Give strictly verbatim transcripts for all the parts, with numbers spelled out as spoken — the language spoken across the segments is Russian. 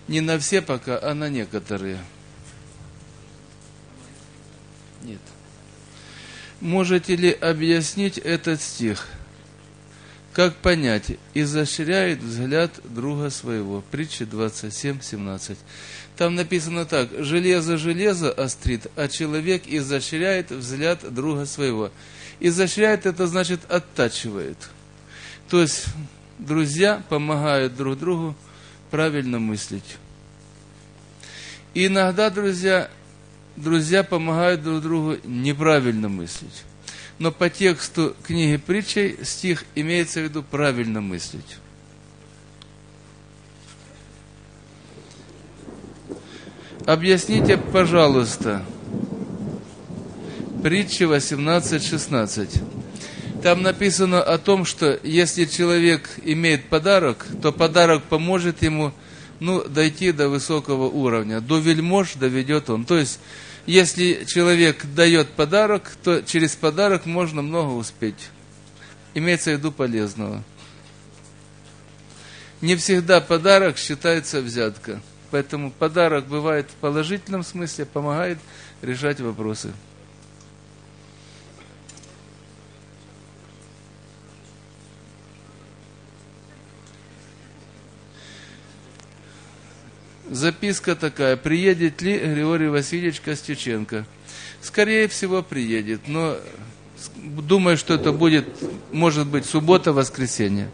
Не на все пока, а на некоторые. Нет. Можете ли объяснить этот стих? Как понять? Изощряет взгляд друга своего. Притча двадцать семь семнадцать. Там написано так. Железо железо острит, а человек изощряет взгляд друга своего. Изощряет, это значит оттачивает. То есть друзья помогают друг другу правильно мыслить. И иногда, друзья, друзья помогают друг другу неправильно мыслить. Но по тексту книги притчей стих имеется в виду правильно мыслить. Объясните, пожалуйста, притча восемнадцать шестнадцать. Там написано о том, что если человек имеет подарок, то подарок поможет ему, ну, дойти до высокого уровня. До вельмож доведет он. То есть, если человек дает подарок, то через подарок можно много успеть. Имеется в виду полезного. Не всегда подарок считается взятка. Поэтому подарок бывает в положительном смысле, помогает решать вопросы. Записка такая. Приедет ли Григорий Васильевич Костюченко? Скорее всего, приедет. Но думаю, что это будет, может быть, суббота, воскресенье.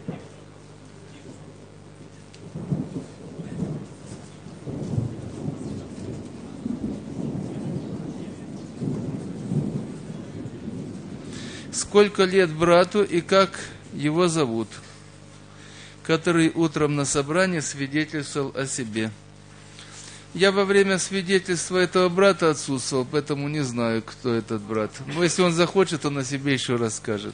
Сколько лет брату и как его зовут, который утром на собрании свидетельствовал о себе? Я во время свидетельства этого брата отсутствовал, поэтому не знаю, кто этот брат. Но если он захочет, он о себе еще расскажет.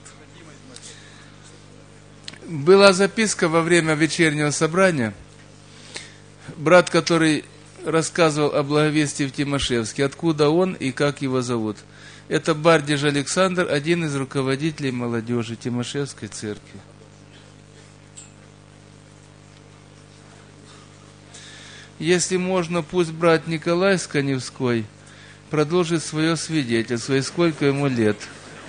Была записка во время вечернего собрания. Брат, который рассказывал о благовестии в Тимошевске, откуда он и как его зовут. Это Бардиш Александр, один из руководителей молодежи Тимошевской церкви. Если можно, пусть брат Николай Сканевской продолжит свое свидетельство, и сколько ему лет.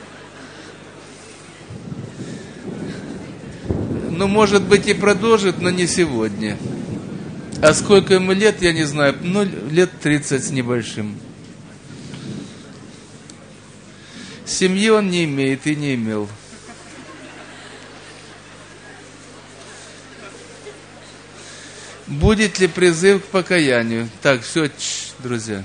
Ну, может быть, и продолжит, но не сегодня. А сколько ему лет, я не знаю, ну, лет тридцать с небольшим. Семьи он не имеет и не имел. Будет ли призыв к покаянию? Так, все, чш, друзья.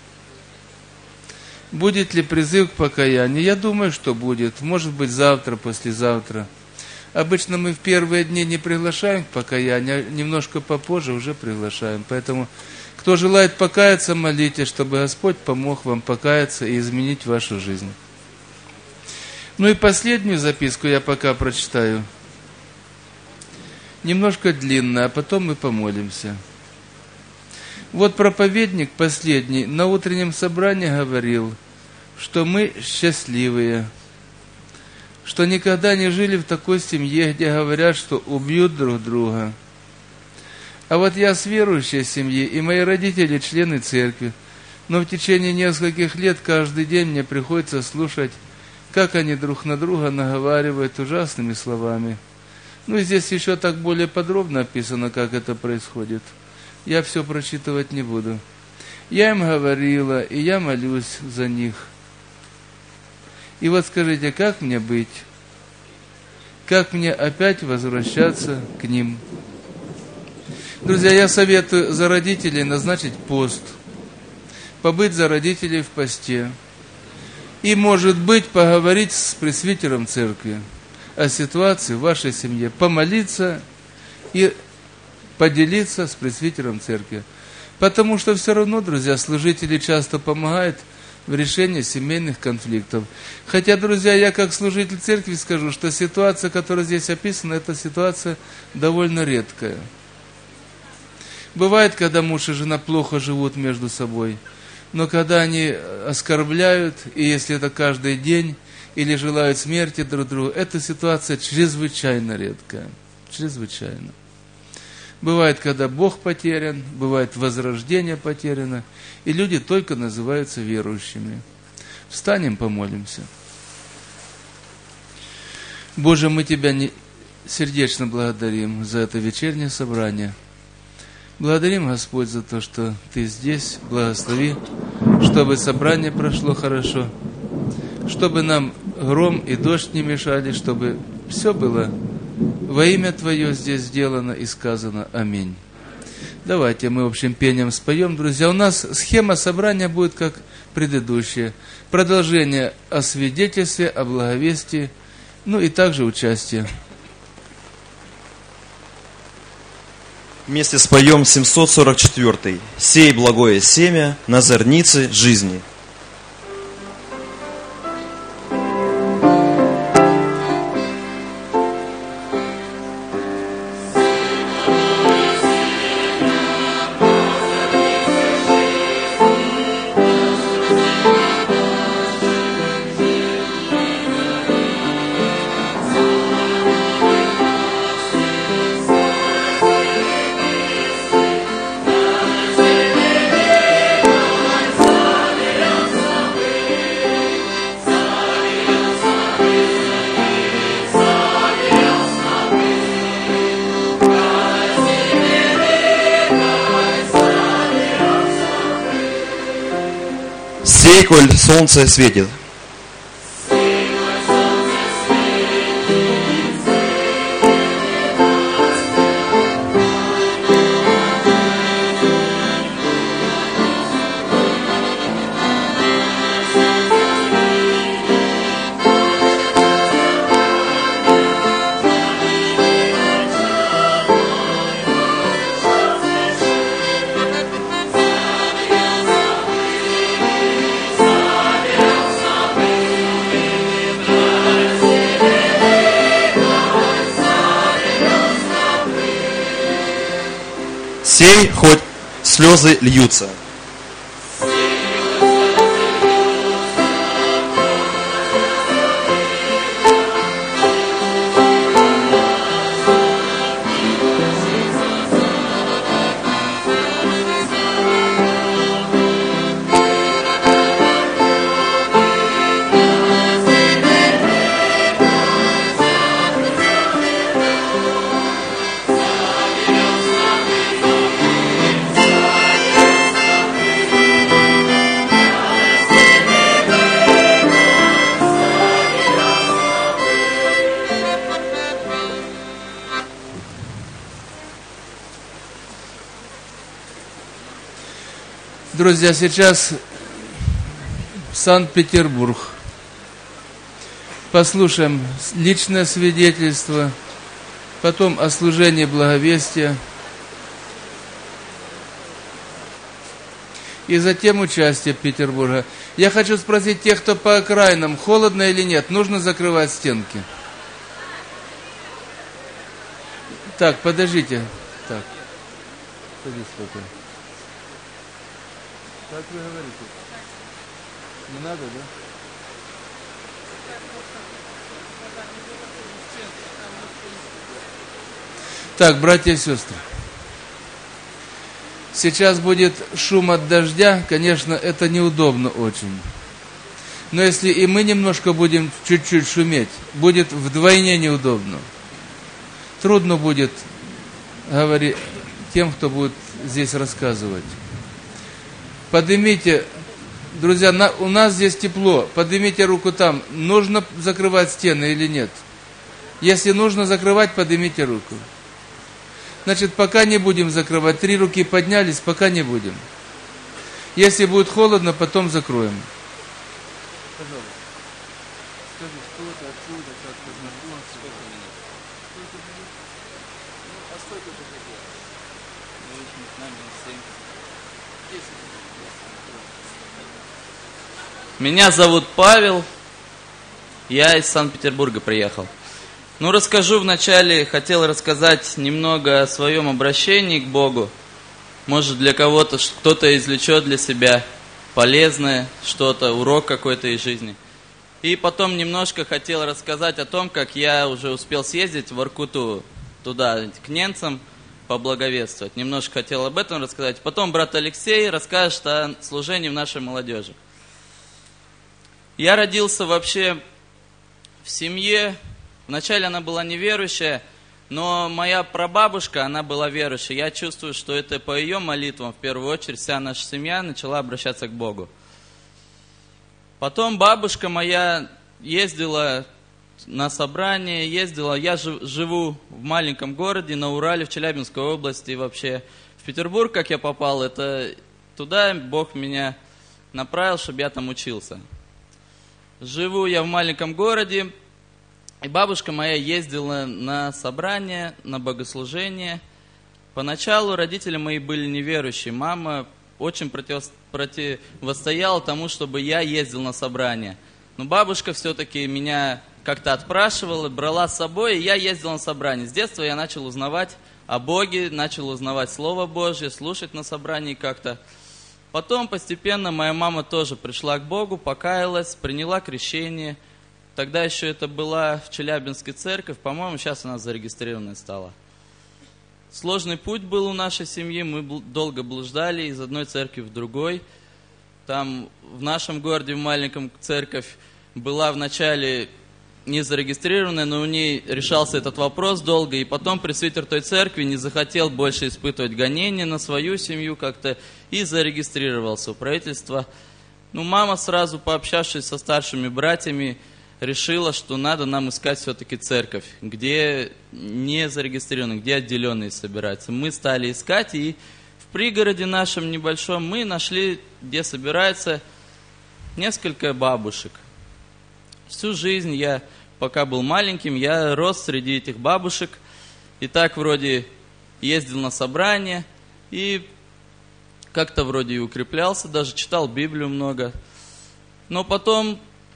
Будет ли призыв к покаянию? Я думаю, что будет. Может быть, завтра, послезавтра. Обычно мы в первые дни не приглашаем к покаянию, а немножко попозже уже приглашаем. Поэтому, кто желает покаяться, молитесь, чтобы Господь помог вам покаяться и изменить вашу жизнь. Ну и последнюю записку я пока прочитаю. Немножко длинная, а потом мы помолимся. Вот проповедник последний на утреннем собрании говорил, что мы счастливые, что никогда не жили в такой семье, где говорят, что убьют друг друга. А вот я с верующей семьи, и мои родители члены церкви, но в течение нескольких лет каждый день мне приходится слушать, как они друг на друга наговаривают ужасными словами. Ну, и здесь еще так более подробно описано, как это происходит. Я все прочитывать не буду. Я им говорила, и я молюсь за них. И вот скажите, как мне быть? Как мне опять возвращаться к ним? Друзья, я советую за родителей назначить пост, побыть за родителей в посте. И, может быть, поговорить с пресвитером церкви о ситуации в вашей семье, помолиться и поделиться с пресвитером церкви. Потому что все равно, друзья, служители часто помогают в решении семейных конфликтов. Хотя, друзья, я как служитель церкви скажу, что ситуация, которая здесь описана, это ситуация довольно редкая. Бывает, когда муж и жена плохо живут между собой, но когда они оскорбляют, и если это каждый день, или желают смерти друг другу, эта ситуация чрезвычайно редкая. Чрезвычайно. Бывает, когда Бог потерян, бывает, возрождение потеряно, и люди только называются верующими. Встанем, помолимся. Боже, мы Тебя не... сердечно благодарим за это вечернее собрание. Благодарим, Господь, за то, что Ты здесь. Благослови, чтобы собрание прошло хорошо, чтобы нам гром и дождь не мешали, чтобы все было во имя Твое здесь сделано и сказано. Аминь. Давайте мы общим пением споем, друзья. У нас схема собрания будет как предыдущая. Продолжение о свидетельстве, о благовестии, ну и также участие. Вместе споем семьсот сорок четвёртый. «Сей благое семя на зернице жизни». Сей, коль солнце светит. Сей, хоть слезы льются. Друзья, сейчас Санкт-Петербург. Послушаем личное свидетельство, потом о служении благовестия, и затем участие Петербурга. Я хочу спросить тех, кто по окраинам, холодно или нет, нужно закрывать стенки? Так, подождите. Так, подожди, спокойно. Как вы говорите? Не надо, да? Так, братья и сестры. Сейчас будет шум от дождя. Конечно, это неудобно очень. Но если и мы немножко будем чуть-чуть шуметь, будет вдвойне неудобно. Трудно будет говорить тем, кто будет здесь рассказывать. Поднимите, друзья, на, у нас здесь тепло, поднимите руку там, нужно закрывать стены или нет? Если нужно закрывать, поднимите руку. Значит, пока не будем закрывать, три руки поднялись, пока не будем. Если будет холодно, потом закроем. Пожалуйста. Скажи, что это, откуда, как познакомиться, сколько минут? Сколько минут? Ну, а сколько ты хотел? Ну, с нами семь. десять минут. Меня зовут Павел, я из Санкт-Петербурга приехал. Ну, расскажу вначале, хотел рассказать немного о своем обращении к Богу. Может, для кого-то кто-то извлечет для себя полезное что-то, урок какой-то из жизни. И потом немножко хотел рассказать о том, как я уже успел съездить в Воркуту, туда, к немцам, поблаговествовать. Немножко хотел об этом рассказать. Потом брат Алексей расскажет о служении в нашей молодежи. Я родился вообще в семье, вначале она была неверующая, но моя прабабушка, она была верующей. Я чувствую, что это по ее молитвам, в первую очередь, вся наша семья начала обращаться к Богу. Потом бабушка моя ездила на собрание, ездила. Я живу в маленьком городе, на Урале, в Челябинской области вообще. В Петербург, как я попал, это туда Бог меня направил, чтобы я там учился. Живу я в маленьком городе, и бабушка моя ездила на собрания, на богослужения. Поначалу родители мои были неверующие. Мама очень против, противостояла тому, чтобы я ездил на собрания. Но бабушка все-таки меня как-то отпрашивала, брала с собой, и я ездил на собрания. С детства я начал узнавать о Боге, начал узнавать Слово Божье, слушать на собрании как-то. Потом постепенно моя мама тоже пришла к Богу, покаялась, приняла крещение. Тогда еще это была в Челябинской церковь, по-моему, сейчас она зарегистрированная стала. Сложный путь был у нашей семьи, мы долго блуждали из одной церкви в другой. Там в нашем городе, в маленьком церковь, была вначале не зарегистрированная, но у ней решался этот вопрос долго, и потом пресвитер той церкви не захотел больше испытывать гонения на свою семью как-то и зарегистрировался у правительства. Ну, мама сразу, пообщавшись со старшими братьями, решила, что надо нам искать все-таки церковь, где не зарегистрированы, где отделенные собираются. Мы стали искать, и в пригороде нашем небольшом мы нашли, где собираются несколько бабушек. Всю жизнь я, пока был маленьким, я рос среди этих бабушек. И так вроде ездил на собрания. И как-то вроде и укреплялся, даже читал Библию много. Но потом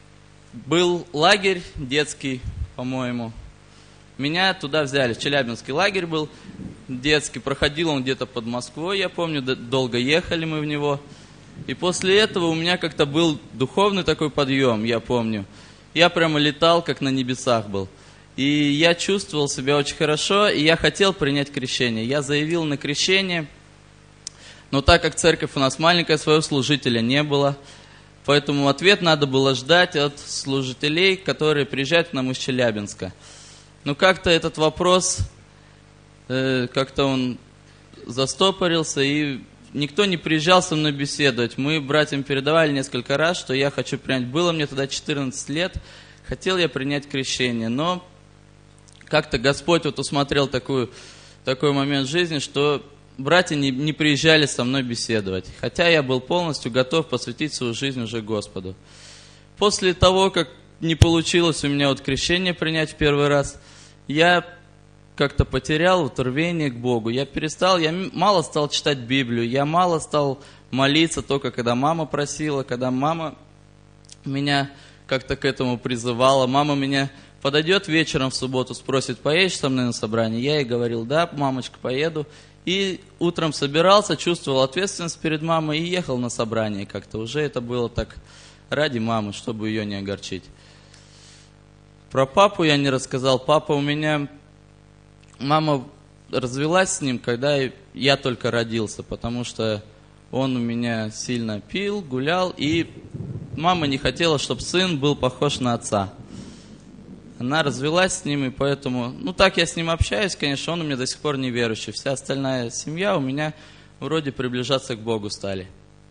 был лагерь детский, по-моему. Меня туда взяли, в Челябинский лагерь был детский. Проходил он где-то под Москвой, я помню, долго ехали мы в него. И после этого у меня как-то был духовный такой подъем, я помню. Я прямо летал, как на небесах был. И я чувствовал себя очень хорошо, и я хотел принять крещение. Я заявил на крещение, но так как церковь у нас маленькая, своего служителя не было, поэтому ответ надо было ждать от служителей, которые приезжают к нам из Челябинска. Но как-то этот вопрос, э, как-то он застопорился, и никто не приезжал со мной беседовать. Мы братьям передавали несколько раз, что я хочу принять. Было мне тогда четырнадцать лет, хотел я принять крещение. Но как-то Господь вот усмотрел такую, такой момент в жизни, что братья не, не приезжали со мной беседовать. Хотя я был полностью готов посвятить свою жизнь уже Господу. После того, как не получилось у меня вот крещение принять в первый раз, я как-то потерял вот рвение к Богу. Я перестал, я мало стал читать Библию, я мало стал молиться, только когда мама просила, когда мама меня как-то к этому призывала. Мама меня подойдет вечером в субботу, спросит, поедешь со мной на собрание? Я ей говорил, да, мамочка, поеду. И утром собирался, чувствовал ответственность перед мамой и ехал на собрание как-то. Уже это было так ради мамы, чтобы ее не огорчить. Про папу я не рассказал. Папа у меня... Мама развелась с ним, когда я только родился, потому что он у меня сильно пил, гулял, и мама не хотела, чтобы сын был похож на отца. Она развелась с ним, и поэтому... Ну, так я с ним общаюсь, конечно, он у меня до сих пор неверующий. Вся остальная семья у меня вроде приближаться к Богу стали.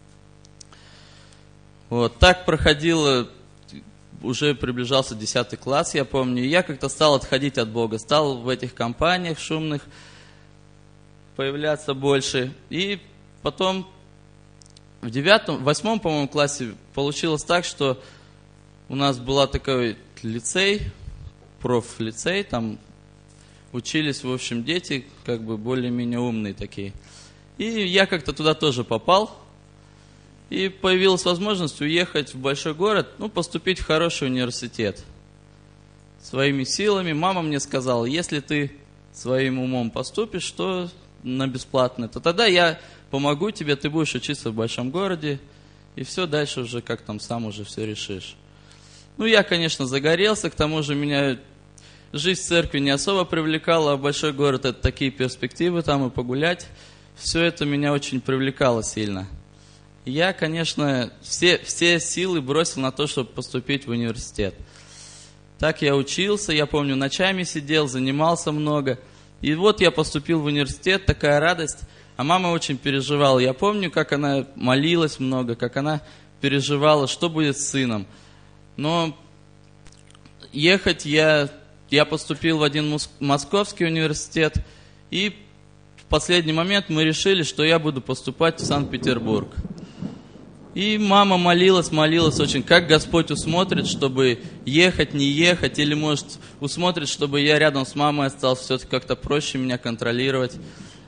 Вот, так проходило... Уже приближался десятый класс, я помню, и я как-то стал отходить от Бога, стал в этих компаниях шумных появляться больше. И потом в девятом, восьмом, по-моему, классе получилось так, что у нас был такой лицей, профлицей, там учились, в общем, дети, как бы более-менее умные такие. И я как-то туда тоже попал. И появилась возможность уехать в большой город, ну, поступить в хороший университет. Своими силами. Мама мне сказала, если ты своим умом поступишь, то на бесплатно, то тогда я помогу тебе, ты будешь учиться в большом городе, и все дальше уже как там сам уже все решишь. Ну, я, конечно, загорелся, к тому же меня жизнь в церкви не особо привлекала, а большой город — это такие перспективы, там и погулять. Все это меня очень привлекало сильно. Я, конечно, все, все силы бросил на то, чтобы поступить в университет. Так я учился, я помню, ночами сидел, занимался много. И вот я поступил в университет, такая радость. А мама очень переживала. Я помню, как она молилась много, как она переживала, что будет с сыном. Но ехать я, я поступил в один московский университет, и в последний момент мы решили, что я буду поступать в Санкт-Петербург. И мама молилась, молилась очень, как Господь усмотрит, чтобы ехать, не ехать, или, может, усмотрит, чтобы я рядом с мамой остался, все-таки как-то проще меня контролировать.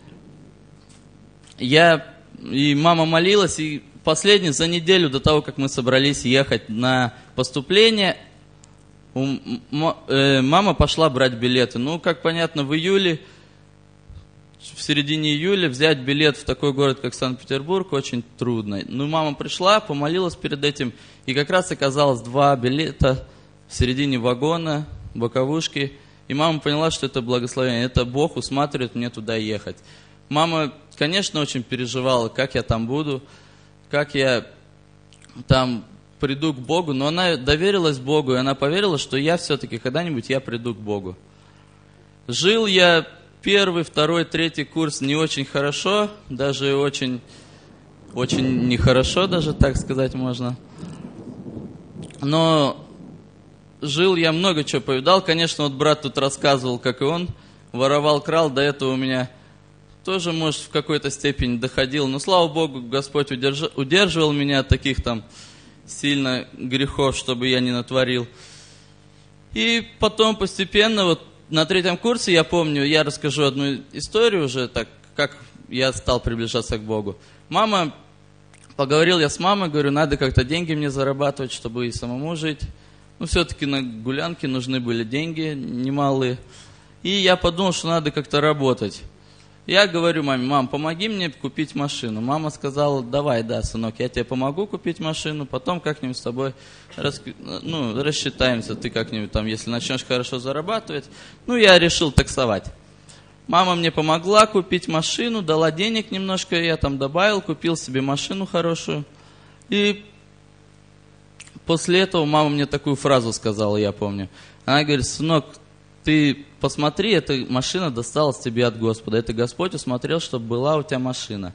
Я, и мама молилась, и последний, за неделю до того, как мы собрались ехать на поступление, мама пошла брать билеты. Ну, как понятно, в июле, в середине июля взять билет в такой город, как Санкт-Петербург, очень трудно. Ну, мама пришла, помолилась перед этим, и как раз оказалось два билета в середине вагона, боковушки, и мама поняла, что это благословение, это Бог усматривает мне туда ехать. Мама, конечно, очень переживала, как я там буду, как я там приду к Богу, но она доверилась Богу, и она поверила, что я все-таки когда-нибудь я приду к Богу. Жил я первый, второй, третий курс не очень хорошо, даже очень, очень нехорошо, даже так сказать можно. Но жил я, много чего повидал. Конечно, вот брат тут рассказывал, как и он воровал, крал. До этого у меня тоже, может, в какой-то степени доходил. Но, слава Богу, Господь удерж... удерживал меня от таких там сильно грехов, чтобы я не натворил. И потом постепенно, вот на третьем курсе, я помню, я расскажу одну историю уже, так как я стал приближаться к Богу. Мама, поговорил я с мамой, говорю, надо как-то деньги мне зарабатывать, чтобы и самому жить. Ну, все-таки на гулянке нужны были деньги немалые. И я подумал, что надо как-то работать. Я говорю маме, мам, помоги мне купить машину. Мама сказала, давай, да, сынок, я тебе помогу купить машину, потом как-нибудь с тобой рас... ну, рассчитаемся, ты как-нибудь там, если начнешь хорошо зарабатывать. Ну, я решил таксовать. Мама мне помогла купить машину, дала денег немножко, я там добавил, купил себе машину хорошую. И после этого мама мне такую фразу сказала, я помню. Она говорит, сынок, ты посмотри, эта машина досталась тебе от Господа. Это Господь усмотрел, чтобы была у тебя машина.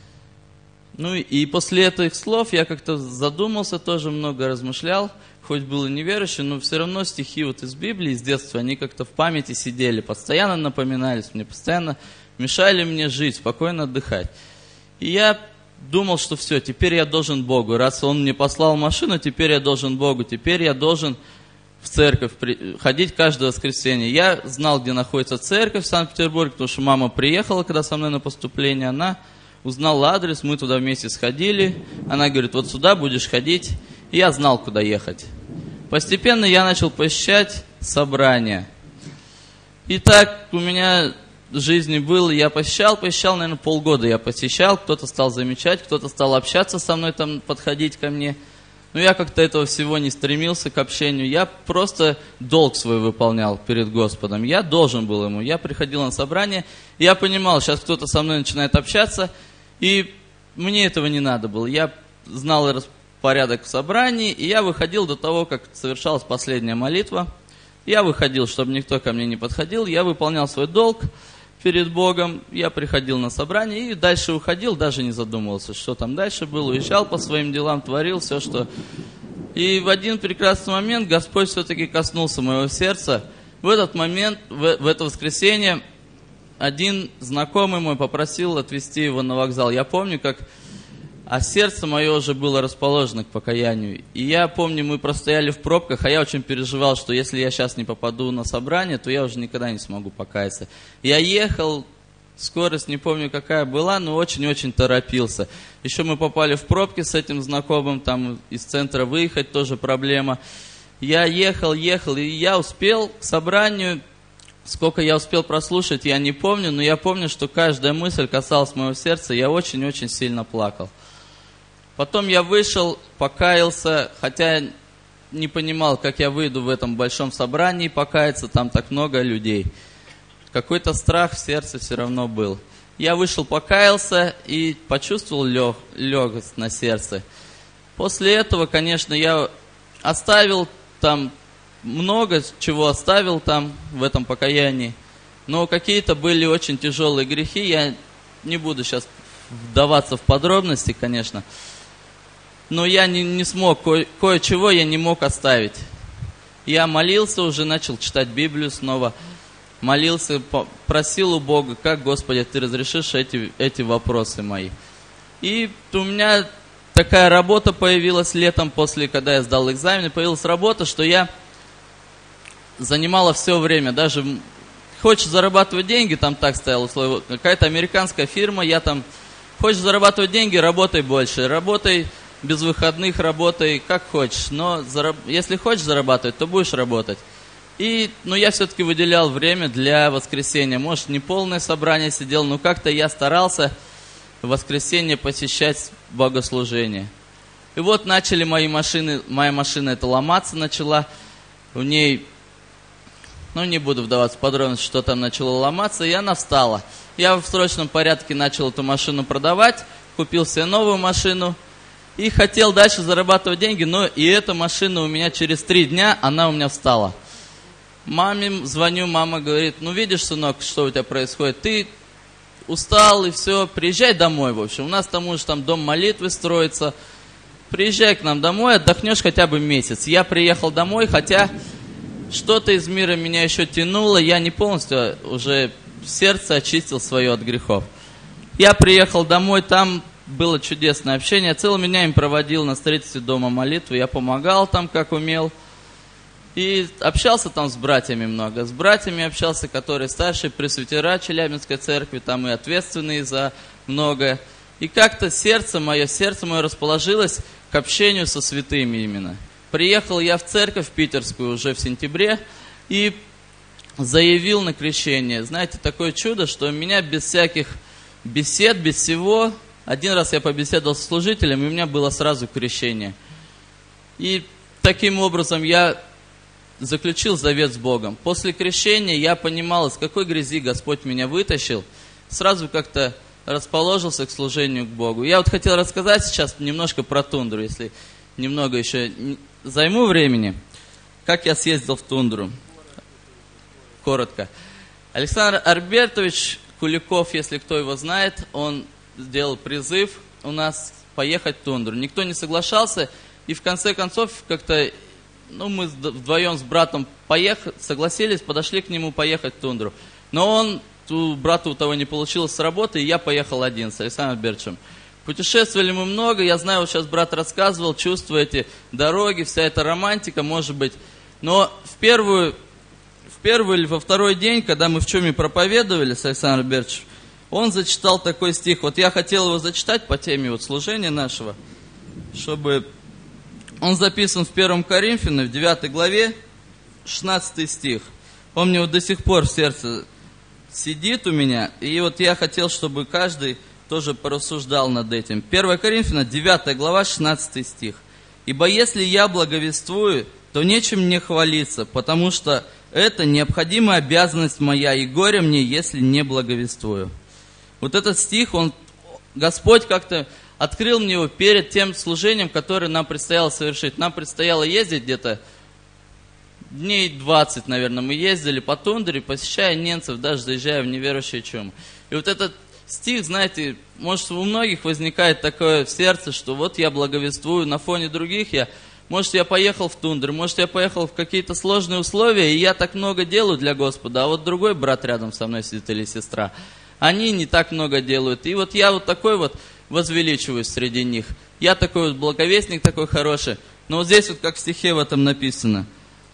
Ну и после этих слов я как-то задумался, тоже много размышлял. Хоть был и неверующий, но все равно стихи вот из Библии, из детства, они как-то в памяти сидели, постоянно напоминались мне, постоянно мешали мне жить, спокойно отдыхать. И я думал, что все, теперь я должен Богу. Раз Он мне послал машину, теперь я должен Богу, теперь я должен в церковь ходить каждое воскресенье. Я знал, где находится церковь в Санкт-Петербурге, потому что мама приехала, когда со мной на поступление, она узнала адрес, мы туда вместе сходили. Она говорит, вот сюда будешь ходить. И я знал, куда ехать. Постепенно я начал посещать собрания. И так у меня в жизни было, я посещал, посещал, наверное, полгода я посещал. Кто-то стал замечать, кто-то стал общаться со мной, там, подходить ко мне. Но я как-то этого всего не стремился к общению. Я просто долг свой выполнял перед Господом. Я должен был Ему. Я приходил на собрание, и я понимал, сейчас кто-то со мной начинает общаться, и мне этого не надо было. Я знал порядок в собрании, и я выходил до того, как совершалась последняя молитва. Я выходил, чтобы никто ко мне не подходил. Я выполнял свой долг перед Богом. Я приходил на собрание и дальше уходил, даже не задумывался, что там дальше было. Уезжал по своим делам, творил все, что... И в один прекрасный момент Господь все-таки коснулся моего сердца. В этот момент, в, в это воскресенье, один знакомый мой попросил отвезти его на вокзал. Я помню, как... А сердце мое уже было расположено к покаянию. И я помню, мы простояли в пробках, а я очень переживал, что если я сейчас не попаду на собрание, то я уже никогда не смогу покаяться. Я ехал, скорость не помню какая была, но очень-очень торопился. Еще мы попали в пробки с этим знакомым, там из центра выехать тоже проблема. Я ехал, ехал, и я успел к собранию. Сколько я успел прослушать, я не помню, но я помню, что каждая мысль касалась моего сердца, я очень-очень сильно плакал. Потом я вышел, покаялся, хотя не понимал, как я выйду в этом большом собрании покаяться, там так много людей. Какой-то страх в сердце все равно был. Я вышел, покаялся и почувствовал лег, легкость на сердце. После этого, конечно, я оставил там много чего оставил там в этом покаянии, но какие-то были очень тяжелые грехи. Я не буду сейчас вдаваться в подробности, конечно, но я не, не смог, ко- кое-чего я не мог оставить. Я молился уже, начал читать Библию снова, молился, просил у Бога, как, Господи, Ты разрешишь эти, эти вопросы мои. И у меня такая работа появилась летом, после, когда я сдал экзамены, появилась работа, что я занимала все время, даже хочешь зарабатывать деньги, там так стояло условие, какая-то американская фирма, я там, хочешь зарабатывать деньги, работай больше, работай без выходных, работай как хочешь, но зараб... если хочешь зарабатывать, то будешь работать. И, ну, я все-таки выделял время для воскресенья, может, не полное собрание сидел, но как-то я старался в воскресенье посещать богослужение. И вот начали мои машины, моя машина это ломаться начала, в ней, ну, не буду вдаваться в подробности, что там начало ломаться, и она встала. Я в срочном порядке начал эту машину продавать, купил себе новую машину и хотел дальше зарабатывать деньги, но и эта машина у меня через три дня, она у меня встала. Маме звоню, мама говорит, ну, видишь, сынок, что у тебя происходит, ты устал и все, приезжай домой, в общем, у нас там уже там дом молитвы строится, приезжай к нам домой, отдохнешь хотя бы месяц. Я приехал домой, хотя что-то из мира меня еще тянуло, я не полностью уже сердце очистил свое от грехов. Я приехал домой, там было чудесное общение, целыми днями проводил на строительстве дома молитвы, я помогал там, как умел. И общался там с братьями много. С братьями общался, которые старшие пресвитера Челябинской церкви, там и ответственные за многое. И как-то сердце мое, сердце мое расположилось к общению со святыми именно. Приехал я в церковь питерскую уже в сентябре и заявил на крещение. Знаете, такое чудо, что меня без всяких бесед, без всего, один раз я побеседовал с служителем, и у меня было сразу крещение. И таким образом я заключил завет с Богом. После крещения я понимал, из какой грязи Господь меня вытащил. Сразу как-то расположился к служению к Богу. Я вот хотел рассказать сейчас немножко про тундру, если немного еще займу времени. Как я съездил в тундру. Коротко. Александр Альбертович Куликов, если кто его знает, он сделал призыв у нас поехать в тундру. Никто не соглашался, и в конце концов как-то Ну, мы вдвоем с братом поехали, согласились, подошли к нему поехать в тундру. Но он, у брата у того не получилось с работы, и я поехал один с Александром Альбертовичем. Путешествовали мы много, я знаю, вот сейчас брат рассказывал, чувствую эти дороги, вся эта романтика, может быть. Но в первую, в первый или во второй день, когда мы в Чуме проповедовали с Александром Альбертовичем, он зачитал такой стих. Вот я хотел его зачитать по теме вот служения нашего, чтобы... Он записан в первом Коринфянам, в девятой главе, шестнадцатый стих. Он мне вот до сих пор в сердце сидит у меня. И вот я хотел, чтобы каждый тоже порассуждал над этим. первое Коринфянам, девятая глава, шестнадцатый стих. «Ибо если я благовествую, то нечем мне хвалиться, потому что это необходимая обязанность моя, и горе мне, если не благовествую». Вот этот стих, он, Господь как-то... открыл мне его перед тем служением, которое нам предстояло совершить. Нам предстояло ездить где-то дней двадцать, наверное, мы ездили по тундре, посещая немцев, даже заезжая в неверующие Чумы. И вот этот стих, знаете, может, у многих возникает такое в сердце, что вот я благовествую на фоне других, я, может, я поехал в тундру, может, я поехал в какие-то сложные условия, и я так много делаю для Господа, а вот другой брат рядом со мной сидит или сестра, они не так много делают. И вот я вот такой вот возвеличиваюсь среди них. Я такой вот благовестник, такой хороший. Но вот здесь вот как в стихе в этом написано.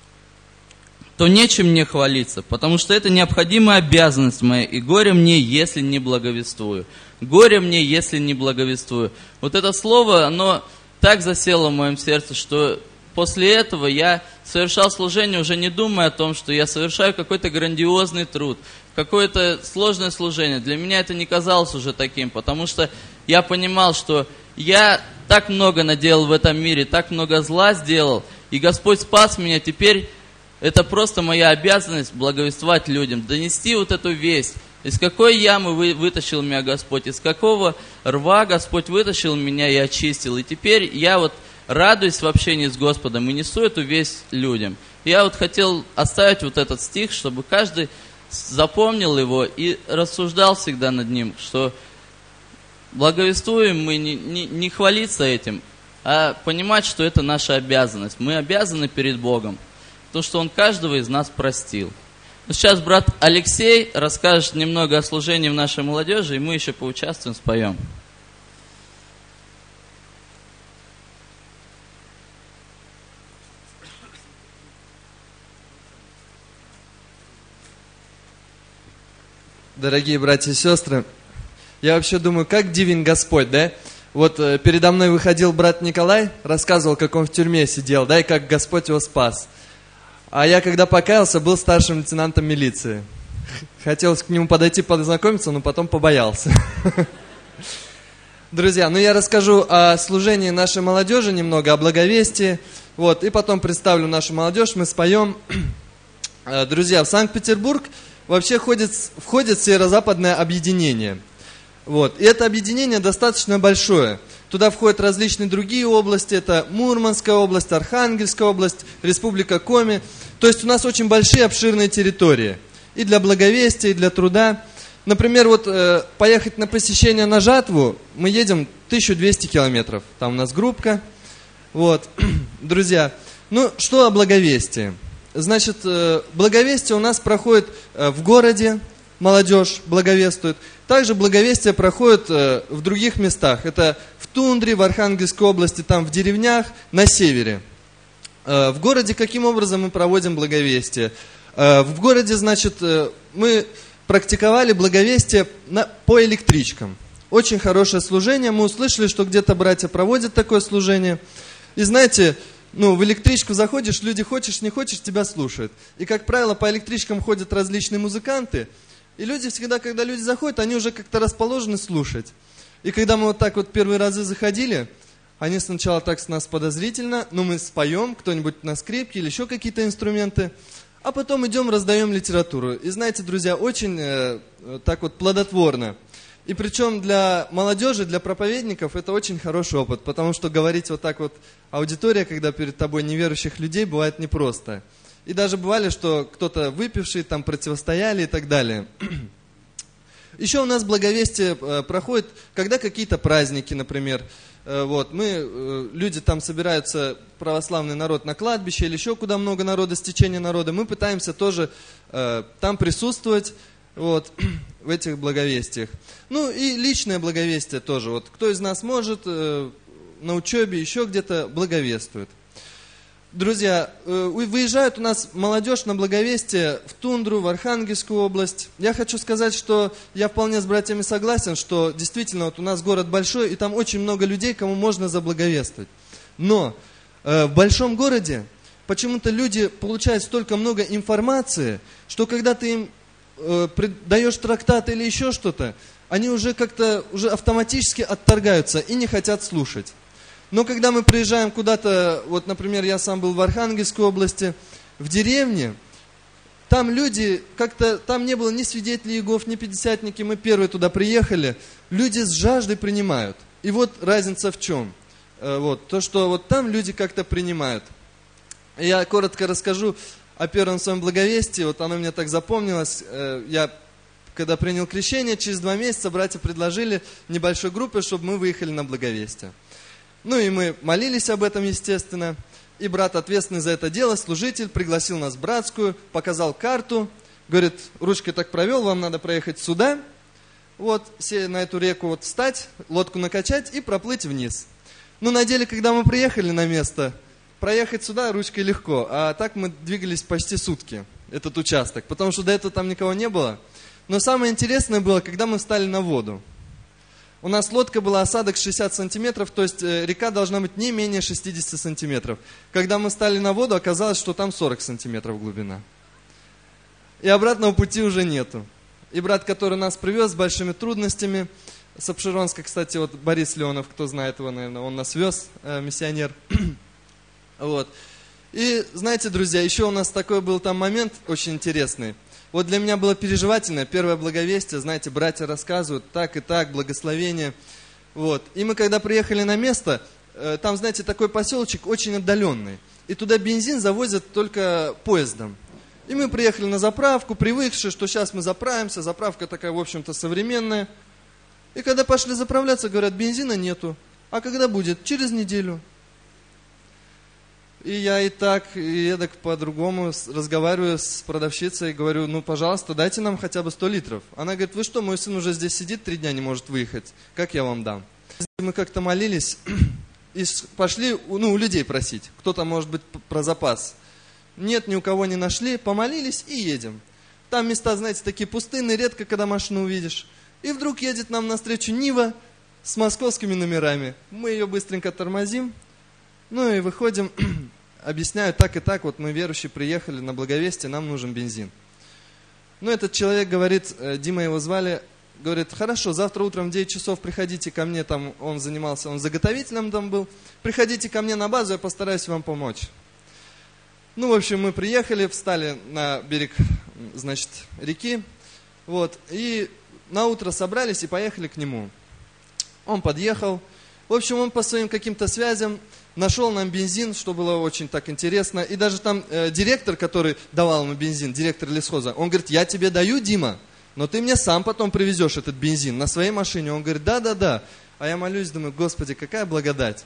То нечем мне хвалиться, потому что это необходимая обязанность моя, и горе мне, если не благовествую. Горе мне, если не благовествую. Вот это слово, оно так засело в моем сердце, что после этого я совершал служение, уже не думая о том, что я совершаю какой-то грандиозный труд, какое-то сложное служение. Для меня это не казалось уже таким, потому что я понимал, что я так много наделал в этом мире, так много зла сделал, И Господь спас меня, теперь это просто моя обязанность благовествовать людям, донести вот эту весть. Из какой ямы вы, вытащил меня Господь, из какого рва Господь вытащил меня и очистил. И теперь я вот радуюсь в общении с Господом и несу эту весть людям. Я вот хотел оставить вот этот стих, чтобы каждый запомнил его и рассуждал всегда над ним, что благовествуем мы не, не, не хвалиться этим, а понимать, что это наша обязанность. Мы обязаны перед Богом, потому что Он каждого из нас простил. Но сейчас брат Алексей расскажет немного о служении в нашей молодежи, и мы еще поучаствуем, споем. Дорогие братья и сестры, я вообще думаю, как дивен Господь, да? Вот э, передо мной выходил брат Николай, рассказывал, как он в тюрьме сидел, да, и как Господь его спас. А я, когда покаялся, был старшим лейтенантом милиции. Хотелось к нему подойти, познакомиться, но потом побоялся. Друзья, ну я расскажу о служении нашей молодежи немного, о благовестии. Вот, и потом представлю нашу молодежь, мы споем. Друзья, в Санкт-Петербург вообще входит, входит северо-западное объединение. Вот. И это объединение достаточно большое. Туда входят различные другие области. Это Мурманская область, Архангельская область, Республика Коми. То есть у нас очень большие, обширные территории. И для благовестия, и для труда. Например, вот э, поехать на посещение на жатву, мы едем тысячу двести километров. Там у нас группка. Вот. Друзья, ну что о благовестии? Значит, э, благовестие у нас проходит э, в городе, молодежь благовествует. Также благовестие проходит э, в других местах. Это в тундре, в Архангельской области, там в деревнях, на севере. Э, в городе каким образом мы проводим благовестие? Э, в городе, значит, э, мы практиковали благовестие на, по электричкам. Очень хорошее служение. Мы услышали, что где-то братья проводят такое служение. И знаете, ну, в электричку заходишь, люди хочешь, не хочешь, тебя слушают. И, как правило, по электричкам ходят различные музыканты. И люди всегда, когда люди заходят, они уже как-то расположены слушать. И когда мы вот так вот первые разы заходили, они сначала так с нас подозрительно, но мы споем, кто-нибудь на скрипке или еще какие-то инструменты, а потом идем, раздаем литературу. И знаете, друзья, очень э, так вот плодотворно. И причем для молодежи, для проповедников это очень хороший опыт, потому что говорить вот так вот аудитория, когда перед тобой неверующих людей, бывает непросто. И даже бывали, что кто-то выпивший, там противостояли и так далее. Еще у нас благовестие проходит, когда какие-то праздники, например. Вот, мы, люди там собираются, православный народ на кладбище или еще куда много народа, стечение народа. Мы пытаемся тоже э, там присутствовать вот, в этих благовестиях. Ну и личное благовестие тоже. Вот, кто из нас может, э, на учебе, еще где-то благовествует. Друзья, выезжают у нас молодежь на благовестие в тундру, в Архангельскую область. Я хочу сказать, что я вполне с братьями согласен, что действительно вот у нас город большой, и там очень много людей, кому можно заблаговествовать. Но э, в большом городе почему-то люди получают столько много информации, что когда ты им э, даешь трактат или еще что-то, они уже как-то уже автоматически отторгаются и не хотят слушать. Но когда мы приезжаем куда-то, вот, например, я сам был в Архангельской области, в деревне, там люди, как-то, там не было ни свидетелей Иеговы, ни пятидесятники, мы первые туда приехали, люди с жаждой принимают. И вот разница в чем? Вот, то, что вот там люди как-то принимают. Я коротко расскажу о первом своем благовестии, вот оно мне так запомнилось. Я, когда принял крещение, через два месяца братья предложили небольшой группе, чтобы мы выехали на благовестие. Ну и мы молились об этом, естественно. И брат, ответственный за это дело, служитель, пригласил нас в братскую, показал карту. Говорит, ручкой так провел, вам надо проехать сюда. Вот, на эту реку вот встать, лодку накачать и проплыть вниз. Ну, на деле, когда мы приехали на место, проехать сюда ручкой легко. А так мы двигались почти сутки, этот участок. Потому что до этого там никого не было. Но самое интересное было, когда мы встали на воду. У нас лодка была осадок шестьдесят сантиметров, то есть река должна быть не менее шестьдесят сантиметров. Когда мы стали на воду, оказалось, что там сорок сантиметров глубина. И обратного пути уже нету. И брат, который нас привез с большими трудностями, с Обширонска, кстати, вот Борис Леонов, кто знает его, наверное, он нас вез, э, миссионер. Вот. И знаете, друзья, еще у нас такой был там момент очень интересный. Вот для меня было переживательное первое благовестие, знаете, братья рассказывают так и так, благословение. Вот. И мы когда приехали на место, там, знаете, такой поселочек очень отдаленный. И туда бензин завозят только поездом. И мы приехали на заправку, привыкшие, что сейчас мы заправимся. Заправка такая, в общем-то, современная. И когда пошли заправляться, говорят, бензина нету. А когда будет? Через неделю. И я и так, и эдак по-другому разговариваю с продавщицей, говорю, ну, пожалуйста, дайте нам хотя бы сто литров. Она говорит, вы что, мой сын уже здесь сидит, три дня не может выехать. Как я вам дам? Мы как-то молились и пошли, ну, у людей просить. Кто-то, может быть, про запас. Нет, ни у кого не нашли, помолились и едем. Там места, знаете, такие пустынные, редко когда машину увидишь. И вдруг едет нам навстречу Нива с московскими номерами. Мы ее быстренько тормозим. Ну и выходим, объясняю, так и так, вот мы верующие приехали на благовестие, нам нужен бензин. Ну этот человек говорит, Дима его звали, говорит, хорошо, завтра утром в девять часов приходите ко мне, там он занимался, он заготовителем там был, приходите ко мне на базу, я постараюсь вам помочь. Ну, в общем, мы приехали, встали на берег, значит, реки, вот, и на утро собрались и поехали к нему. Он подъехал, в общем, он по своим каким-то связям нашел нам бензин, что было очень так интересно. И даже там э, директор, который давал ему бензин, директор лесхоза, он говорит, я тебе даю, Дима, но ты мне сам потом привезешь этот бензин на своей машине. Он говорит, да-да-да. А я молюсь, думаю, Господи, какая благодать.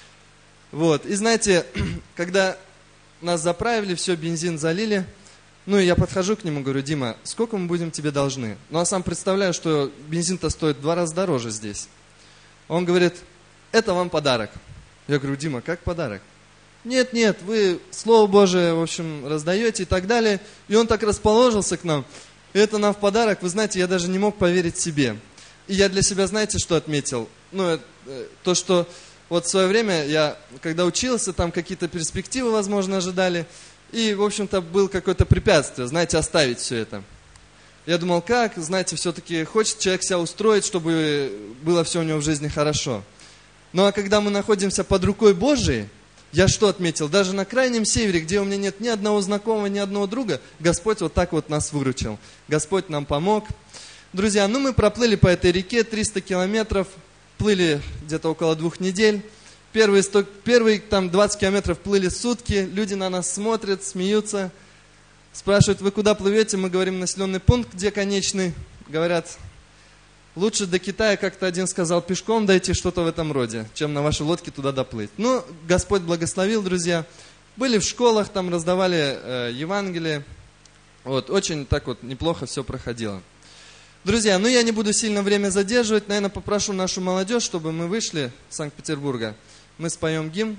Вот, и знаете, когда нас заправили, все, бензин залили, ну и я подхожу к нему, говорю, Дима, сколько мы будем тебе должны? Ну, а сам представляю, что бензин-то стоит в два раза дороже здесь. Он говорит, это вам подарок. Я говорю, Дима, как подарок? Нет, нет, вы Слово Божие, в общем, раздаете и так далее. И он так расположился к нам. И это нам в подарок, вы знаете, я даже не мог поверить себе. И я для себя, знаете, что отметил? Ну, то, что вот в свое время я, когда учился, там какие-то перспективы, возможно, ожидали. И, в общем-то, было какое-то препятствие, знаете, оставить все это. Я думал, как, знаете, все-таки хочет человек себя устроить, чтобы было все у него в жизни хорошо. Ну а когда мы находимся под рукой Божией, я что отметил? Даже на крайнем севере, где у меня нет ни одного знакомого, ни одного друга, Господь вот так вот нас выручил. Господь нам помог. Друзья, ну мы проплыли по этой реке триста километров, плыли где-то около двух недель. Первые, сто, первые там двадцать километров плыли сутки, люди на нас смотрят, смеются. Спрашивают, вы куда плывете? Мы говорим, населенный пункт, где конечный. Говорят, лучше до Китая, как-то один сказал, пешком дойти, что-то в этом роде, чем на вашей лодке туда доплыть. Ну, Господь благословил, друзья. Были в школах, там раздавали э, Евангелие. Вот, очень так вот неплохо все проходило. Друзья, ну я не буду сильно время задерживать. Наверное, попрошу нашу молодежь, чтобы мы вышли из Санкт-Петербурга. Мы споем гимн.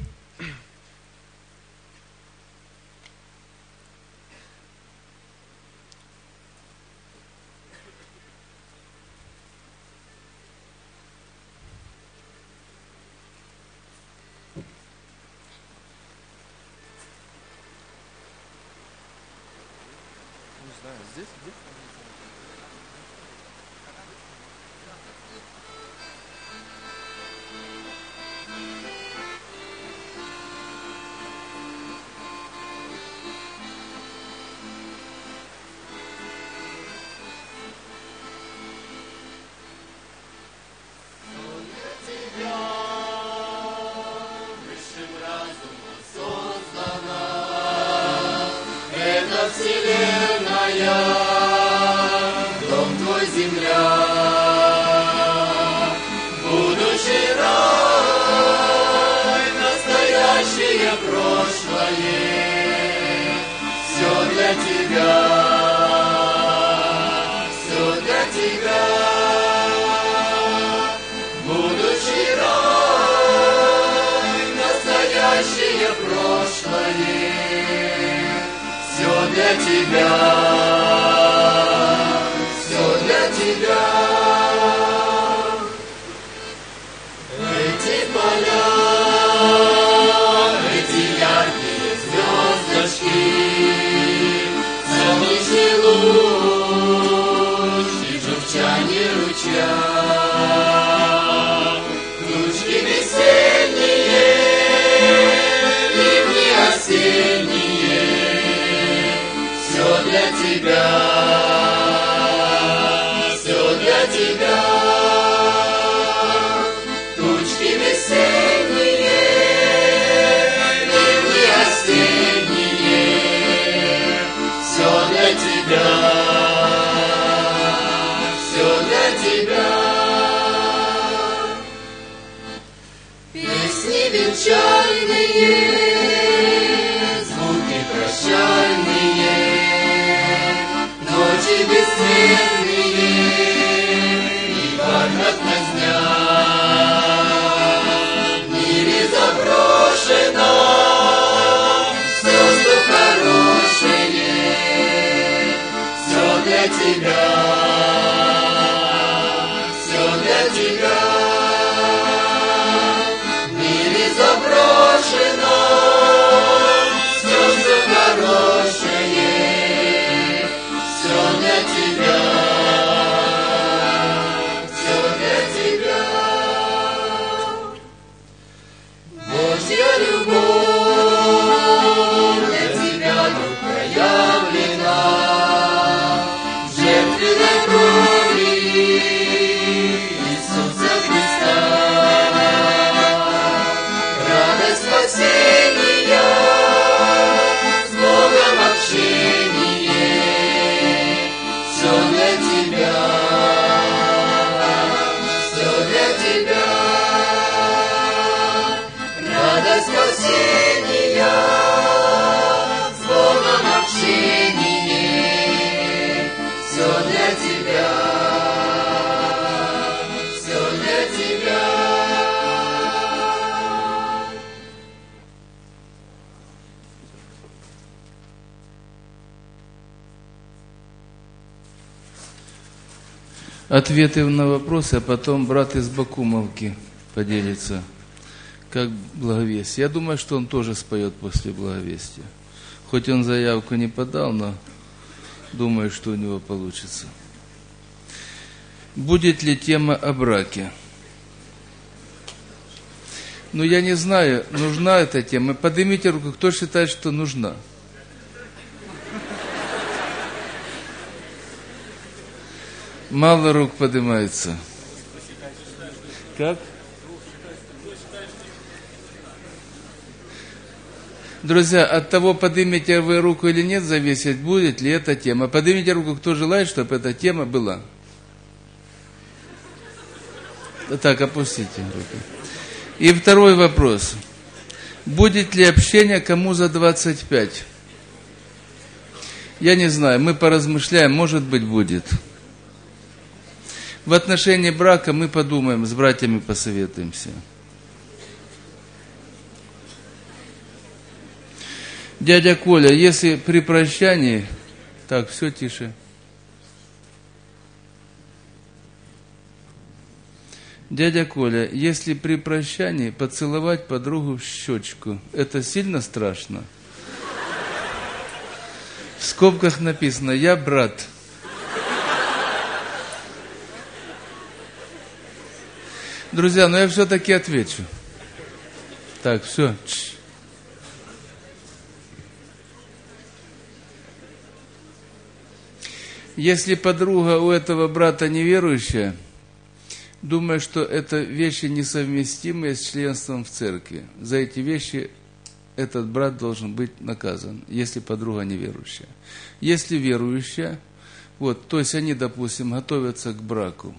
Здесь, здесь? Вселенная, дом твой, земля, будущий рай, настоящее, прошлое, все для тебя, все для тебя. Будущий рай, настоящее, прошлое, все для тебя, все для тебя. Эти поля, эти яркие звездочки, солнечный луч и журчание ручья, тучки весенние, ливни осенние, тебя. Песни венчальные, звуки прощальные, ночи бессмертные и бархатность дня. В мире заброшено все, что хорошее, все для тебя, все для тебя. В мире заброшено все, что хорошее, все для тебя, все для тебя. Божья любовь для тебя, друг, проявлена в жертвенной крови Иисуса Христа. Радость спасения, с Богом общение, все для тебя, все для тебя. Радость спасения, с Богом общение, все для тебя, все для тебя. Ответы на вопросы, а потом брат из Бакумовки поделится, как благовестие. Я думаю, что он тоже споет после благовестия. Хоть он заявку не подал, но думаю, что у него получится. Будет ли тема о браке? Ну, я не знаю, нужна эта тема. Поднимите руку, кто считает, что нужна. Мало рук поднимается. Как? Друзья, от того, поднимете вы руку или нет, зависит, будет ли эта тема. Поднимите руку, кто желает, чтобы эта тема была. Так, опустите руку. И второй вопрос. Будет ли общение кому за двадцать пять? Я не знаю, мы поразмышляем, может быть, будет. В отношении брака мы подумаем, с братьями посоветуемся. Дядя Коля, если при прощании... Так, все тише. Дядя Коля, если при прощании поцеловать подругу в щечку, это сильно страшно? В скобках написано «Я брат». Друзья, но я все-таки отвечу. Так, все. Если подруга у этого брата неверующая, думаю, что это вещи несовместимые с членством в церкви. За эти вещи этот брат должен быть наказан, если подруга неверующая. Если верующая, вот, то есть они, допустим, готовятся к браку,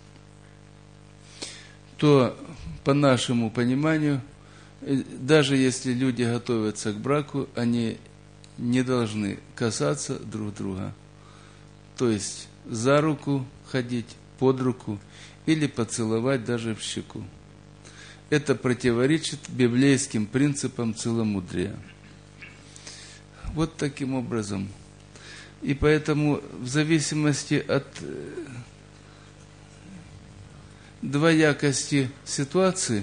то, по нашему пониманию, даже если люди готовятся к браку, они не должны касаться друг друга. То есть за руку ходить, под руку или поцеловать даже в щеку. Это противоречит библейским принципам целомудрия. Вот таким образом. И поэтому в зависимости от двоякости ситуации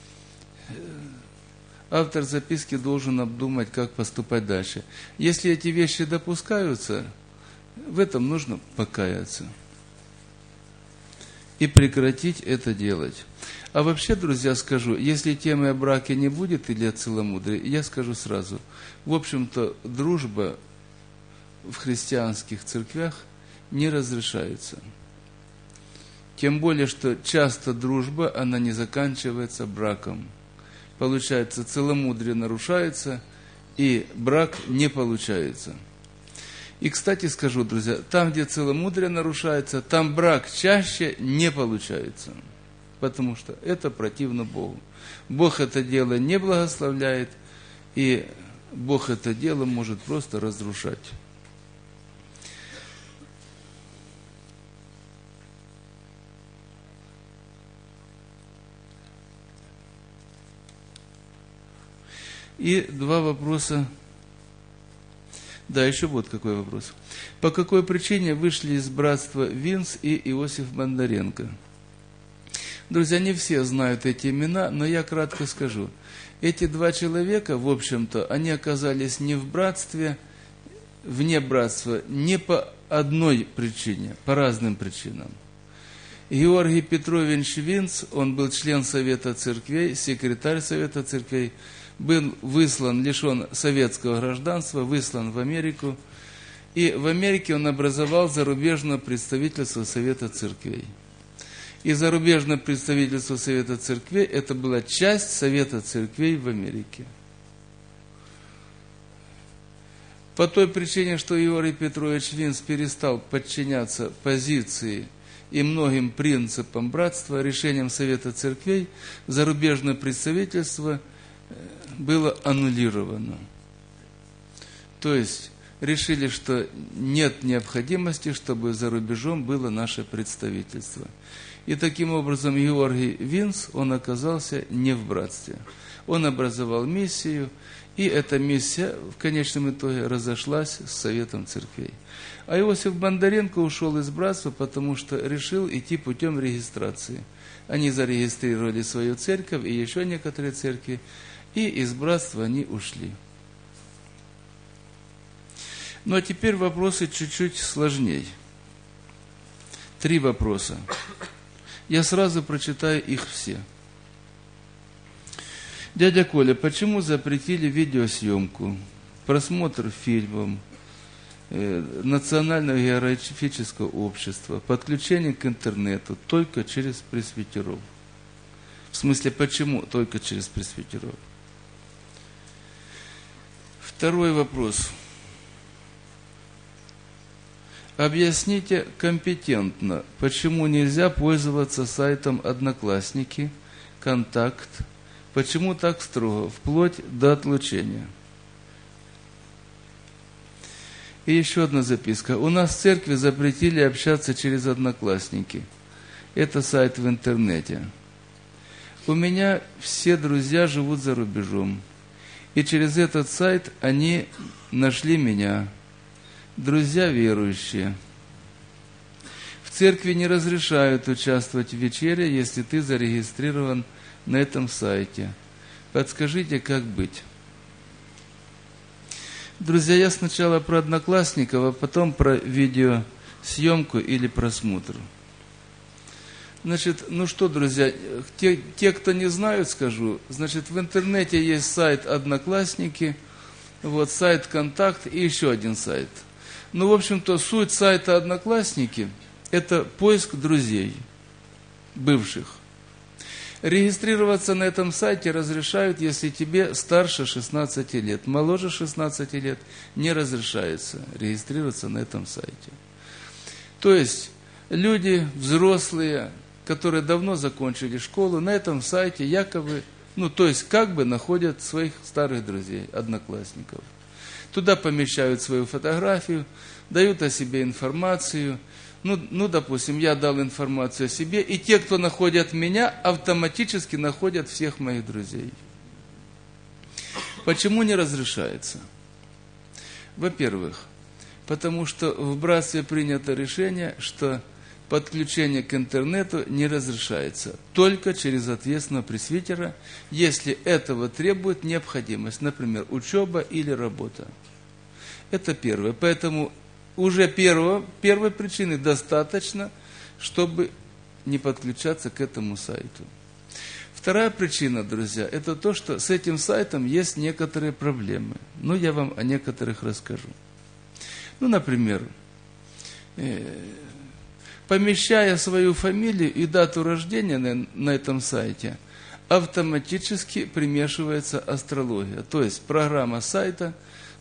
автор записки должен обдумать, как поступать дальше. Если эти вещи допускаются, в этом нужно покаяться и прекратить это делать. А вообще, друзья, скажу, если темы о браке не будет или о целомудрии, я скажу сразу, в общем-то, дружба в христианских церквях не разрешается. Тем более, что часто дружба, она не заканчивается браком. Получается, целомудрие нарушается, и брак не получается. И, кстати, скажу, друзья, там, где целомудрие нарушается, там брак чаще не получается. Потому что это противно Богу. Бог это дело не благословляет, и Бог это дело может просто разрушать. И два вопроса. Да, еще вот какой вопрос. По какой причине вышли из братства Винс и Иосиф Бондаренко? Друзья, не все знают эти имена, но я кратко скажу. Эти два человека, в общем-то, они оказались не в братстве, вне братства, не по одной причине, по разным причинам. Георгий Петрович Винс, он был член Совета Церквей, секретарь Совета Церквей, был выслан, лишен советского гражданства, выслан в Америку. И в Америке он образовал зарубежное представительство Совета Церквей. И зарубежное представительство Совета Церквей – это была часть Совета Церквей в Америке. По той причине, что Георгий Петрович Винс перестал подчиняться позиции и многим принципам братства, решением Совета Церквей, зарубежное представительство было аннулировано. То есть решили, что нет необходимости, чтобы за рубежом было наше представительство. И таким образом Георгий Винс, он оказался не в братстве. Он образовал миссию, и эта миссия в конечном итоге разошлась с Советом Церквей. А Иосиф Бондаренко ушел из братства, потому что решил идти путем регистрации. Они зарегистрировали свою церковь и еще некоторые церкви, и из братства они ушли. Ну а теперь вопросы чуть-чуть сложнее. Три вопроса. Я сразу прочитаю их все. Дядя Коля, почему запретили видеосъемку, просмотр фильмов, э, Национального географического общества, подключение к интернету только через пресвитеров? В смысле, почему только через пресвитеров? Второй вопрос. Объясните компетентно, почему нельзя пользоваться сайтом Одноклассники, Контакт, почему так строго, вплоть до отлучения. И еще одна записка. У нас в церкви запретили общаться через Одноклассники. Это сайт в интернете. У меня все друзья живут за рубежом. И через этот сайт они нашли меня. Друзья верующие. В церкви не разрешают участвовать в вечере, если ты зарегистрирован на этом сайте. Подскажите, как быть? Друзья, я сначала про Одноклассников, а потом про видеосъемку или просмотр. Значит, ну что, друзья, те, те, кто не знают, скажу, значит, в интернете есть сайт Одноклассники, вот сайт Контакт и еще один сайт. Ну, в общем-то, суть сайта Одноклассники – это поиск друзей, бывших. Регистрироваться на этом сайте разрешают, если тебе старше шестнадцати лет. Моложе шестнадцати лет не разрешается регистрироваться на этом сайте. То есть, люди взрослые, которые давно закончили школу, на этом сайте якобы, ну, то есть, как бы находят своих старых друзей, одноклассников. Туда помещают свою фотографию, дают о себе информацию. Ну, ну, допустим, я дал информацию о себе, и те, кто находят меня, автоматически находят всех моих друзей. Почему не разрешается? Во-первых, потому что в братстве принято решение, что подключение к интернету не разрешается, только через ответственного пресвитера, если этого требует необходимость, например, учеба или работа. Это первое. Поэтому уже первого, первой причины достаточно, чтобы не подключаться к этому сайту. Вторая причина, друзья, это то, что с этим сайтом есть некоторые проблемы. Ну, я вам о некоторых расскажу. Ну, например, э, помещая свою фамилию и дату рождения на, на этом сайте, автоматически примешивается астрология. То есть программа сайта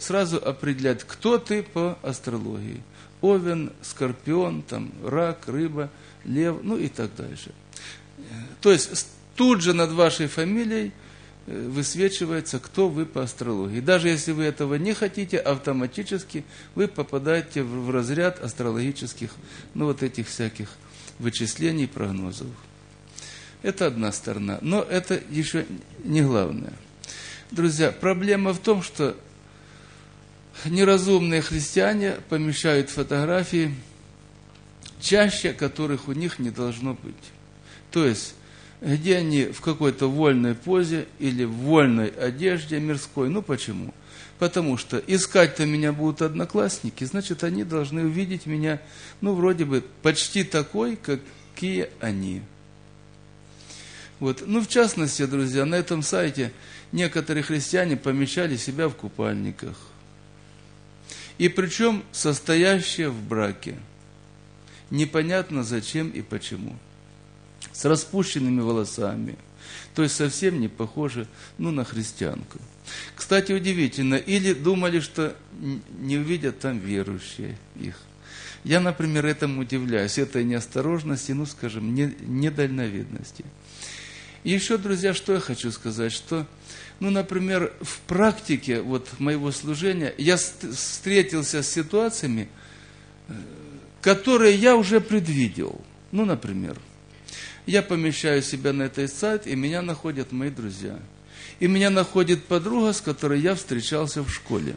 сразу определять, кто ты по астрологии. Овен, скорпион, там, рак, рыба, лев, ну и так дальше. То есть тут же над вашей фамилией высвечивается, кто вы по астрологии. Даже если вы этого не хотите, автоматически вы попадаете в разряд астрологических, ну вот этих всяких вычислений, прогнозов. Это одна сторона. Но это еще не главное. Друзья, проблема в том, что неразумные христиане помещают фотографии, чаще которых у них не должно быть. То есть, где они в какой-то вольной позе или в вольной одежде мирской. Ну почему? Потому что искать-то меня будут одноклассники, значит, они должны увидеть меня, ну, вроде бы, почти такой, какие они. Вот. Ну, в частности, друзья, на этом сайте некоторые христиане помещали себя в купальниках. И причем состоящие в браке. Непонятно зачем и почему. С распущенными волосами. То есть совсем не похожи, ну, на христианку. Кстати, удивительно, или думали, что не увидят там верующие их. Я, например, этому удивляюсь, этой неосторожности, ну, скажем, недальновидности. И еще, друзья, что я хочу сказать, что, ну, например, в практике вот моего служения я встретился с ситуациями, которые я уже предвидел. Ну, например, я помещаю себя на этот сайт, и меня находят мои друзья. И меня находит подруга, с которой я встречался в школе.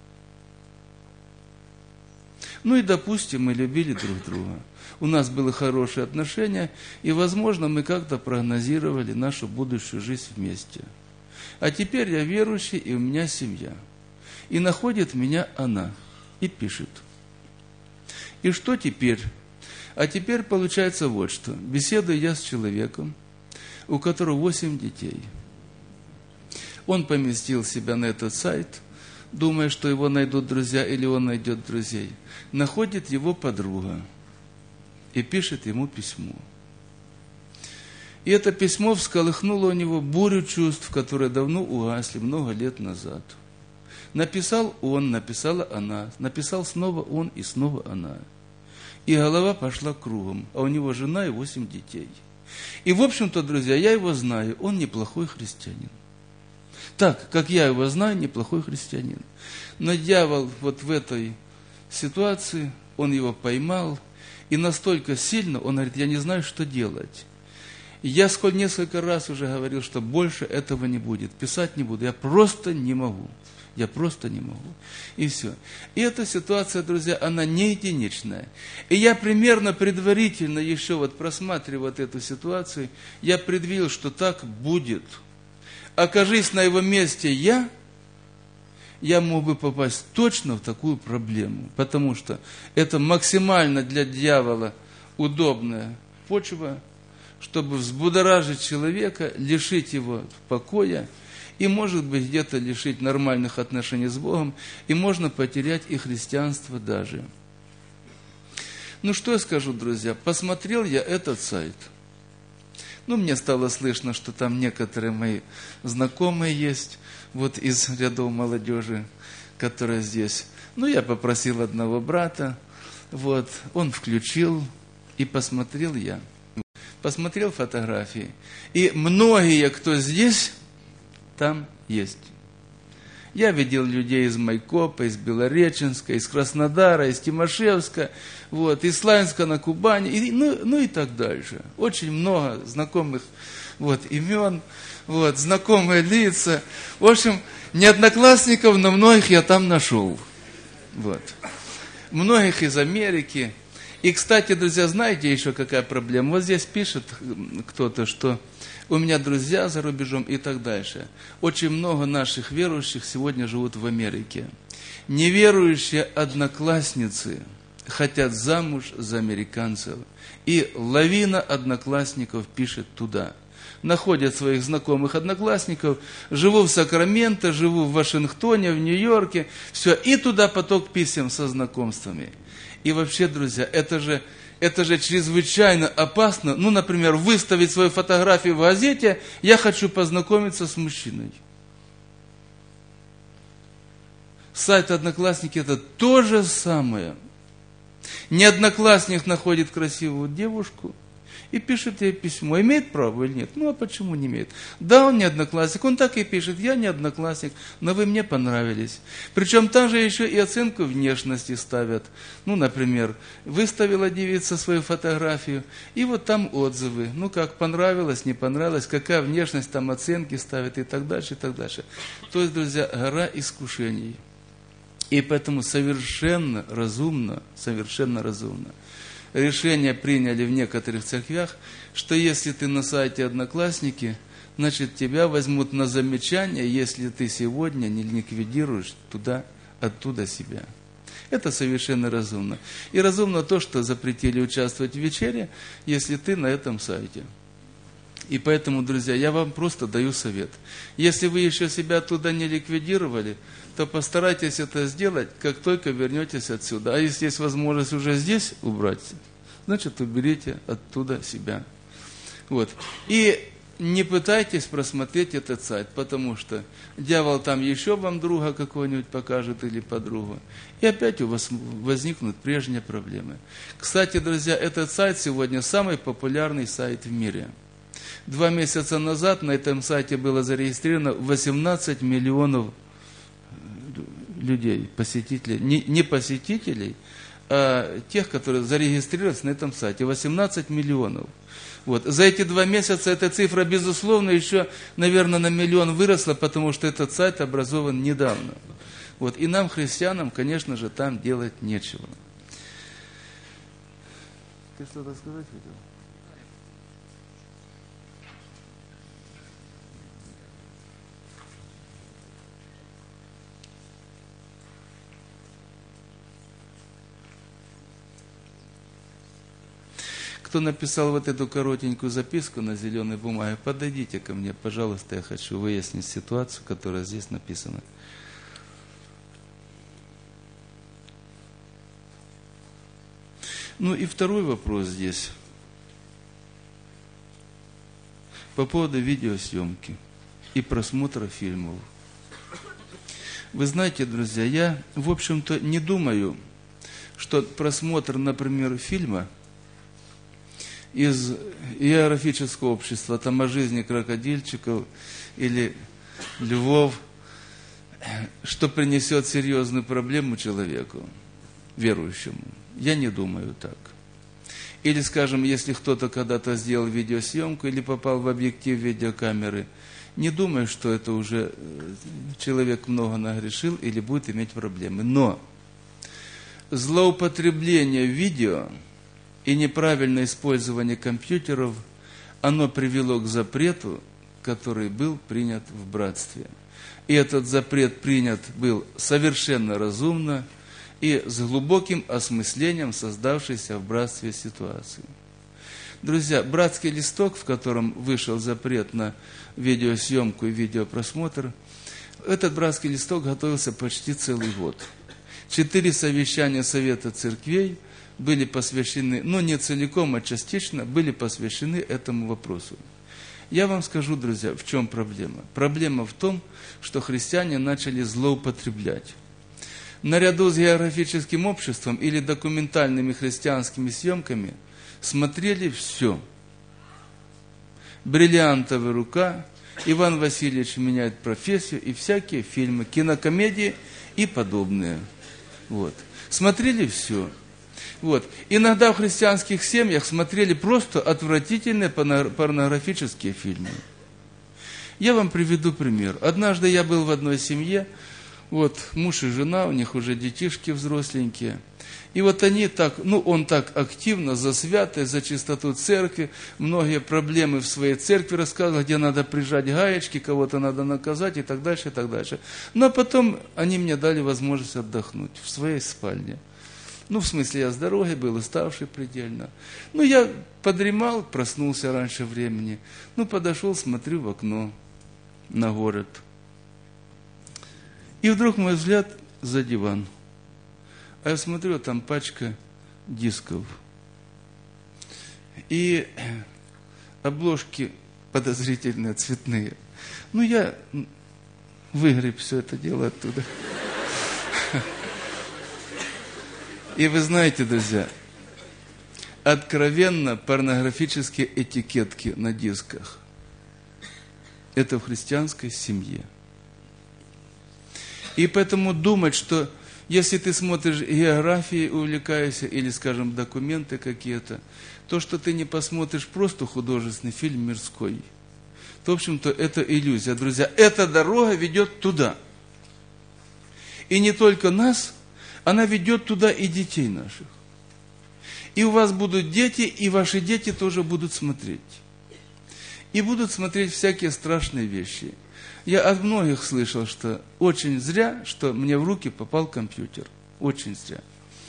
Ну и, допустим, мы любили друг друга. У нас были хорошие отношения, и, возможно, мы как-то прогнозировали нашу будущую жизнь вместе. А теперь я верующий, и у меня семья. И находит меня она, и пишет. И что теперь? А теперь получается вот что. Беседую я с человеком, у которого восемь детей. Он поместил себя на этот сайт, думая, что его найдут друзья или он найдет друзей. Находит его подруга и пишет ему письмо. И это письмо всколыхнуло у него бурю чувств, которые давно угасли, много лет назад. Написал он, написала она, написал снова он и снова она. И голова пошла кругом, а у него жена и восемь детей. И, в общем-то, друзья, я его знаю, он неплохой христианин. Так, как я его знаю, неплохой христианин. Но дьявол вот в этой ситуации, он его поймал, и настолько сильно, он говорит, я не знаю, что делать. И я сколь несколько раз уже говорил, что больше этого не будет, писать не буду, я просто не могу. Я просто не могу. И все. И эта ситуация, друзья, она не единичная. И я примерно предварительно еще вот просматривая вот эту ситуацию, я предвидел, что так будет. Окажись на его месте я, я мог бы попасть точно в такую проблему. Потому что это максимально для дьявола удобная почва, чтобы взбудоражить человека, лишить его покоя, и, может быть, где-то лишить нормальных отношений с Богом, и можно потерять и христианство даже. Ну, что я скажу, друзья, посмотрел я этот сайт. Ну, мне стало слышно, что там некоторые мои знакомые есть, вот из рядов молодежи, которая здесь. Ну, я попросил одного брата, вот, он включил, и посмотрел я. Посмотрел фотографии. И многие, кто здесь, там есть. Я видел людей из Майкопа, из Белореченска, из Краснодара, из Тимошевска, вот, из Славянска на Кубани, и, ну, ну и так дальше. Очень много знакомых вот, имен, вот, знакомые лица. В общем, не одноклассников, но многих я там нашел. Вот. Многих из Америки. И, кстати, друзья, знаете еще какая проблема? Вот здесь пишет кто-то, что у меня друзья за рубежом и так дальше. Очень много наших верующих сегодня живут в Америке. Неверующие одноклассницы хотят замуж за американцев. И лавина одноклассников пишет туда. Находят своих знакомых одноклассников, живу в Сакраменто, живу в Вашингтоне, в Нью-Йорке, все, и туда поток писем со знакомствами. И вообще, друзья, это же, это же чрезвычайно опасно. Ну, например, выставить свою фотографию в газете, я хочу познакомиться с мужчиной. Сайт Одноклассники – это то же самое. Не одноклассник находит красивую девушку и пишет ей письмо. Имеет право или нет? Ну, а почему не имеет? Да, он не одноклассник. Он так и пишет: я не одноклассник, но вы мне понравились. Причем там же еще и оценку внешности ставят. Ну, например, выставила девица свою фотографию, и вот там отзывы. Ну, как, понравилось, не понравилось, какая внешность, там оценки ставят и так дальше, и так дальше. То есть, друзья, гора искушений. И поэтому совершенно разумно, совершенно разумно решение приняли в некоторых церквях, что если ты на сайте Одноклассники, значит тебя возьмут на замечание, если ты сегодня не ликвидируешь туда, оттуда себя. Это совершенно разумно. И разумно то, что запретили участвовать в вечере, если ты на этом сайте. И поэтому, друзья, я вам просто даю совет. Если вы еще себя оттуда не ликвидировали, то постарайтесь это сделать, как только вернетесь отсюда. А если есть возможность уже здесь убрать, значит, уберите оттуда себя. Вот. И не пытайтесь просмотреть этот сайт, потому что дьявол там еще вам друга какого-нибудь покажет или подругу. И опять у вас возникнут прежние проблемы. Кстати, друзья, этот сайт сегодня самый популярный сайт в мире. Два месяца назад на этом сайте было зарегистрировано восемнадцать миллионов людей, посетителей, не, не посетителей, а тех, которые зарегистрировались на этом сайте. восемнадцать миллионов. Вот. За эти два месяца эта цифра, безусловно, еще, наверное, на миллион выросла, потому что этот сайт образован недавно. Вот. И нам, христианам, конечно же, там делать нечего. Ты что-то сказать хотел? Кто написал вот эту коротенькую записку на зеленой бумаге, подойдите ко мне, пожалуйста, я хочу выяснить ситуацию, которая здесь написана. Ну и второй вопрос здесь. По поводу видеосъемки и просмотра фильмов. Вы знаете, друзья, я, в общем-то, не думаю, что просмотр, например, фильма из иерофического общества, там о жизни крокодильчиков или львов, что принесет серьезную проблему человеку, верующему. Я не думаю так. Или, скажем, если кто-то когда-то сделал видеосъемку или попал в объектив видеокамеры, не думаю, что это уже человек много нагрешил или будет иметь проблемы. Но злоупотребление видео и неправильное использование компьютеров, оно привело к запрету, который был принят в братстве. И этот запрет принят был совершенно разумно и с глубоким осмыслением создавшейся в братстве ситуации. Друзья, братский листок, в котором вышел запрет на видеосъемку и видеопросмотр, этот братский листок готовился почти целый год. Четыре совещания Совета Церквей были посвящены, ну не целиком, а частично, были посвящены этому вопросу. Я вам скажу, друзья, в чем проблема. Проблема в том, что христиане начали злоупотреблять. Наряду с географическим обществом или документальными христианскими съемками смотрели все. «Бриллиантовая рука», «Иван Васильевич меняет профессию» и всякие фильмы, кинокомедии и подобные. Вот. Смотрели все. Вот. Иногда в христианских семьях смотрели просто отвратительные порнографические фильмы. Я вам приведу пример. Однажды я был в одной семье, вот, муж и жена, у них уже детишки взросленькие. И вот они так, ну он так активно за святость, за чистоту церкви, многие проблемы в своей церкви рассказывал, где надо прижать гаечки, кого-то надо наказать и так дальше, и так дальше. Но потом они мне дали возможность отдохнуть в своей спальне. Ну, в смысле, я с дороги был, уставший предельно. Ну, я подремал, проснулся раньше времени. Ну, подошел, смотрю в окно на город. И вдруг мой взгляд за диван. А я смотрю, там пачка дисков. И обложки подозрительные, цветные. Ну, я выгреб все это дело оттуда. И вы знаете, друзья, откровенно порнографические этикетки на дисках. Это в христианской семье. И поэтому думать, что если ты смотришь географией, увлекаешься, или, скажем, документы какие-то, то, что ты не посмотришь просто художественный фильм мирской, то, в общем-то, это иллюзия. Друзья, эта дорога ведет туда. И не только нас, она ведет туда и детей наших. И у вас будут дети, и ваши дети тоже будут смотреть. И будут смотреть всякие страшные вещи. Я от многих слышал, что очень зря, что мне в руки попал компьютер. Очень зря.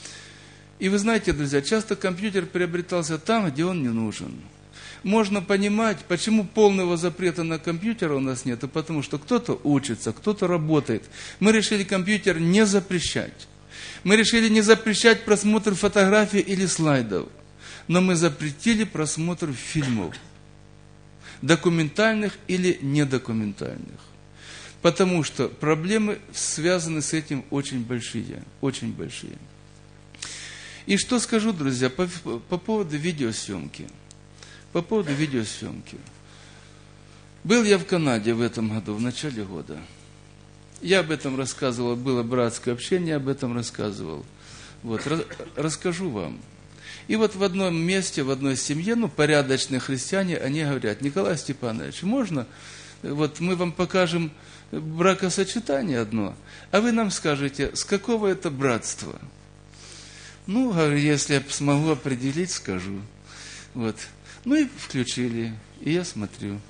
И вы знаете, друзья, часто компьютер приобретался там, где он не нужен. Можно понимать, почему полного запрета на компьютер у нас нет, потому что кто-то учится, кто-то работает. Мы решили компьютер не запрещать. Мы решили не запрещать просмотр фотографий или слайдов, но мы запретили просмотр фильмов, документальных или недокументальных. Потому что проблемы связаны с этим очень большие, очень большие. И что скажу, друзья, по, по поводу видеосъемки. По поводу видеосъемки. Был я в Канаде в этом году, в начале года. Я об этом рассказывал, было братское общение, об этом рассказывал. Вот, раз, расскажу вам. И вот в одном месте, в одной семье, ну, порядочные христиане, они говорят: Николай Степанович, можно, вот мы вам покажем бракосочетание одно, а вы нам скажете, с какого это братства? Ну, говорю, если я смогу определить, скажу. Вот. Ну и включили, и я смотрю.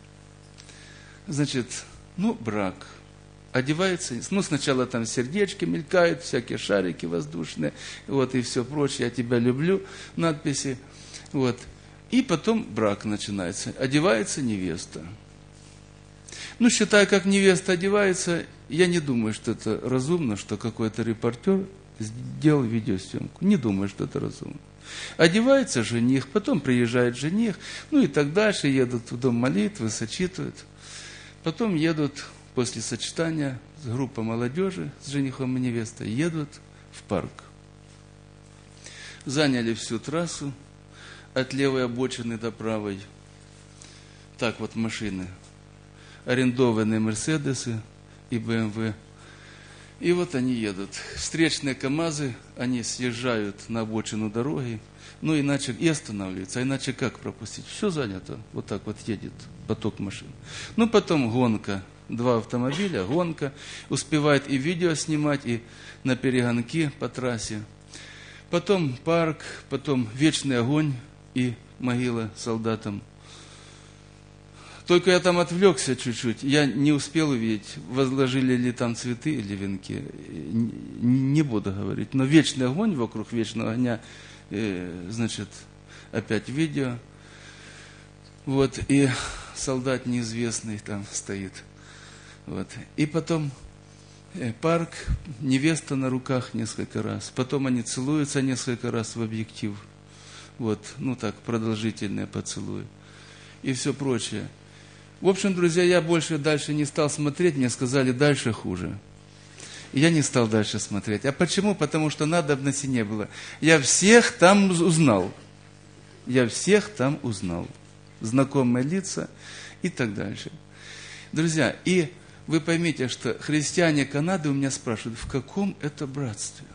Значит, ну, брак. Одевается, ну, сначала там сердечки мелькают, всякие шарики воздушные, вот, и все прочее, я тебя люблю, надписи, вот. И потом брак начинается, одевается невеста. Ну, считая, как невеста одевается, я не думаю, что это разумно, что какой-то репортер сделал видеосъемку. Не думаю, что это разумно. Одевается жених, потом приезжает жених, ну и так дальше, едут в дом молитвы, сочитывают. Потом едут после сочетания с группой молодежи, с женихом и невестой, едут в парк. Заняли всю трассу, от левой обочины до правой. Так вот машины. Арендованные Мерседесы и бэ эм вэ. И вот они едут. Встречные КАМАЗы, они съезжают на обочину дороги, ну иначе и останавливаются, а иначе как пропустить? Все занято, вот так вот едет поток машин. Ну потом гонка, два автомобиля, гонка, успевает и видео снимать, и на перегонки по трассе. Потом парк, потом вечный огонь и могила солдатам. Только я там отвлекся чуть-чуть, я не успел увидеть, возложили ли там цветы или венки, не буду говорить. Но вечный огонь, вокруг вечного огня, э, значит, опять видео. Вот, и солдат неизвестный там стоит. Вот. И потом э, парк, невеста на руках несколько раз. Потом они целуются несколько раз в объектив. Вот, ну так, продолжительные поцелуи. И все прочее. В общем, друзья, я больше дальше не стал смотреть, мне сказали, дальше хуже. И я не стал дальше смотреть. А почему? Потому что надобности не было. Я всех там узнал. Я всех там узнал. Знакомые лица и так дальше. Друзья, и вы поймите, что христиане Канады у меня спрашивают, в каком это братстве?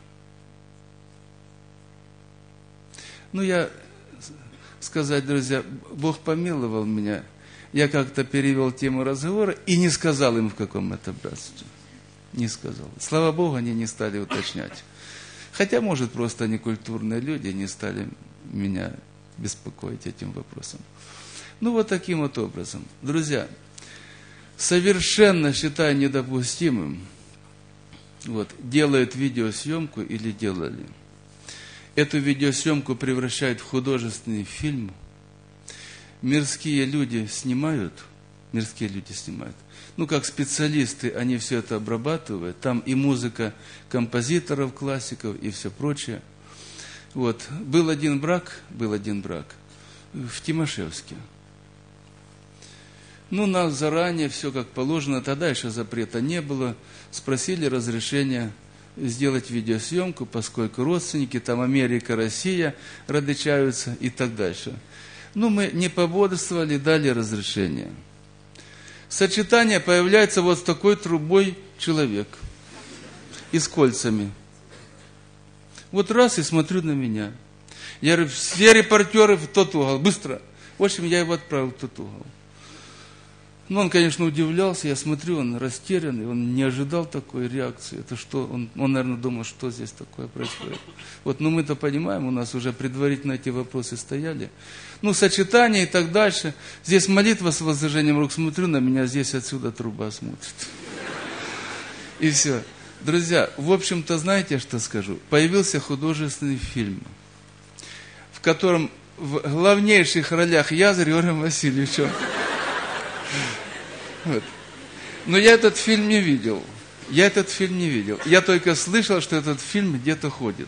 Ну, я сказать, друзья, Бог помиловал меня. Я как-то перевел тему разговора и не сказал им, в каком это братстве. Не сказал. Слава Богу, они не стали уточнять. Хотя, может, просто они культурные люди, не стали меня беспокоить этим вопросом. Ну, вот таким вот образом. Друзья, совершенно считаю недопустимым, вот, делают видеосъемку или делали. Эту видеосъемку превращают в художественный фильм. Мирские люди снимают, мирские люди снимают. Ну, как специалисты, они все это обрабатывают. Там и музыка композиторов, классиков, и все прочее. Вот. Был один брак, был один брак в Тимошевске. Ну, нас заранее, все как положено, тогда еще запрета не было. Спросили разрешения сделать видеосъемку, поскольку родственники, там Америка, Россия родичаются и так дальше. Ну, мы не пободрствовали, дали разрешение. Сочетание появляется вот с такой трубой человек и с кольцами. Вот раз и смотрю на меня. Я говорю, все репортеры в тот угол, быстро. В общем, я его отправил в тот угол. Ну, он, конечно, удивлялся, я смотрю, он растерянный, он не ожидал такой реакции. Это что? Он, он, наверное, думал, что здесь такое происходит. Вот, ну, мы-то понимаем, у нас уже предварительно эти вопросы стояли. Ну, сочетание и так дальше. Здесь молитва с возложением рук, смотрю на меня, здесь отсюда труба смотрит. И все. Друзья, в общем-то, знаете, что скажу? Появился художественный фильм, в котором в главнейших ролях я с Григорием Васильевичем. Вот. Но я этот фильм не видел. Я этот фильм не видел. Я только слышал, что этот фильм где-то ходит.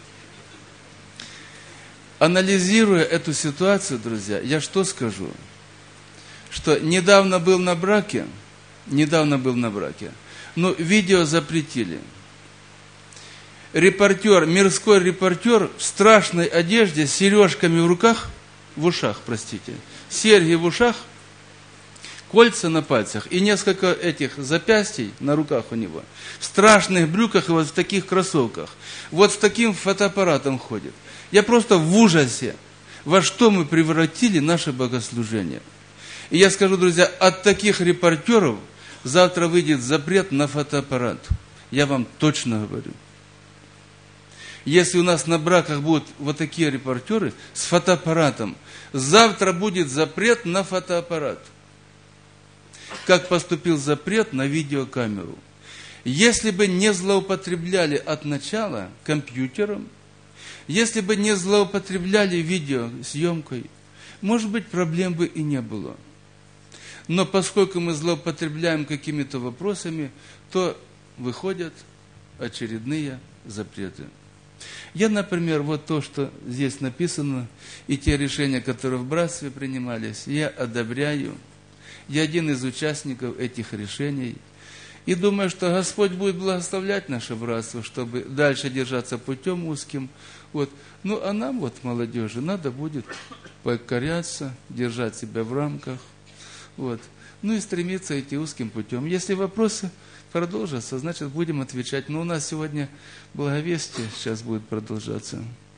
Анализируя эту ситуацию, друзья, я что скажу? Что недавно был на браке, недавно был на браке, но видео запретили. Репортер, мирской репортер в страшной одежде, с сережками в руках, в ушах, простите, серьги в ушах, кольца на пальцах и несколько этих запястий на руках у него, в страшных брюках и вот в таких кроссовках, вот с таким фотоаппаратом ходит. Я просто в ужасе, во что мы превратили наше богослужение. И я скажу, друзья, от таких репортеров завтра выйдет запрет на фотоаппарат. Я вам точно говорю. Если у нас на браках будут вот такие репортеры с фотоаппаратом, завтра будет запрет на фотоаппарат. Как поступил запрет на видеокамеру. Если бы не злоупотребляли от начала компьютером, если бы не злоупотребляли видеосъемкой, может быть, проблем бы и не было. Но поскольку мы злоупотребляем какими-то вопросами, то выходят очередные запреты. Я, например, вот то, что здесь написано, и те решения, которые в братстве принимались, я одобряю. Я один из участников этих решений. И думаю, что Господь будет благословлять наше братство, чтобы дальше держаться путем узким. Вот. Ну, а нам, вот, молодежи, надо будет покоряться, держать себя в рамках. Вот. Ну и стремиться идти узким путем. Если вопросы продолжатся, значит, будем отвечать. Но у нас сегодня благовестие сейчас будет продолжаться.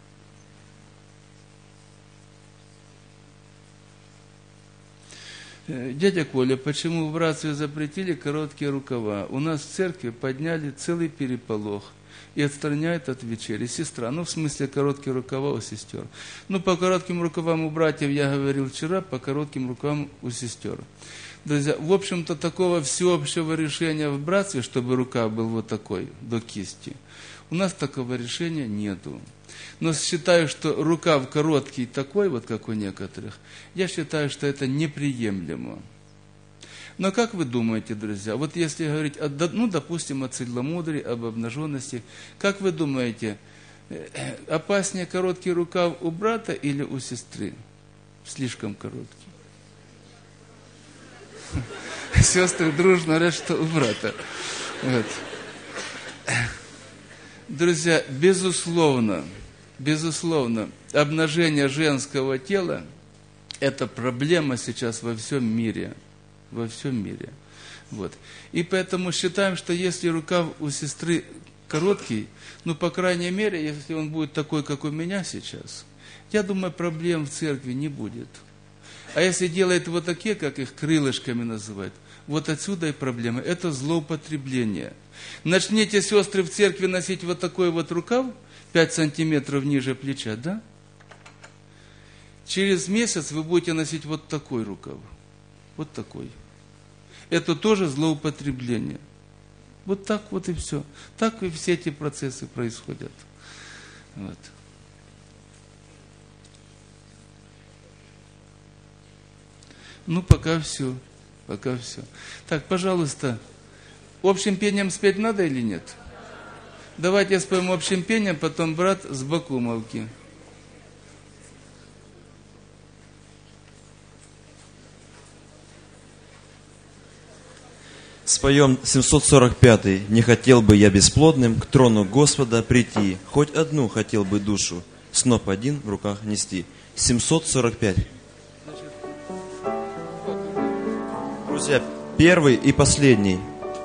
Дядя Коля, почему в братстве запретили короткие рукава? У нас в церкви подняли целый переполох и отстраняют от вечери. Сестра, ну в смысле короткие рукава у сестер. Ну по коротким рукавам у братьев я говорил вчера, по коротким рукавам у сестер. Друзья, в общем-то такого всеобщего решения в братстве, чтобы рукав был вот такой, до кисти, у нас такого решения нету. Но считаю, что рукав короткий такой, вот как у некоторых, я считаю, что это неприемлемо. Но как вы думаете, друзья, вот если говорить, о, ну, допустим, о целомудрии, об обнаженности, как вы думаете, опаснее короткий рукав у брата или у сестры? Слишком короткий. Сестры дружно говорят, что у брата. Вот. Друзья, безусловно, безусловно, обнажение женского тела – это проблема сейчас во всем мире. Во всем мире. Вот. И поэтому считаем, что если рукав у сестры короткий, ну, по крайней мере, если он будет такой, как у меня сейчас, я думаю, проблем в церкви не будет. А если делает вот такие, как их крылышками называют, вот отсюда и проблемы. Это злоупотребление. Начните, сестры, в церкви носить вот такой вот рукав, пять сантиметров ниже плеча, да? Через месяц вы будете носить вот такой рукав. Вот такой. Это тоже злоупотребление. Вот так вот и все. Так и все эти процессы происходят. Вот. Ну, пока все. Пока все. Так, пожалуйста, общим пением спеть надо или нет? Давайте споем общим пением, потом брат с Бакумовки. Споем семьсот сорок пятый. «Не хотел бы я бесплодным к трону Господа прийти, хоть одну хотел бы душу, сноп один в руках нести». семьсот сорок пять. Друзья, первый и последний.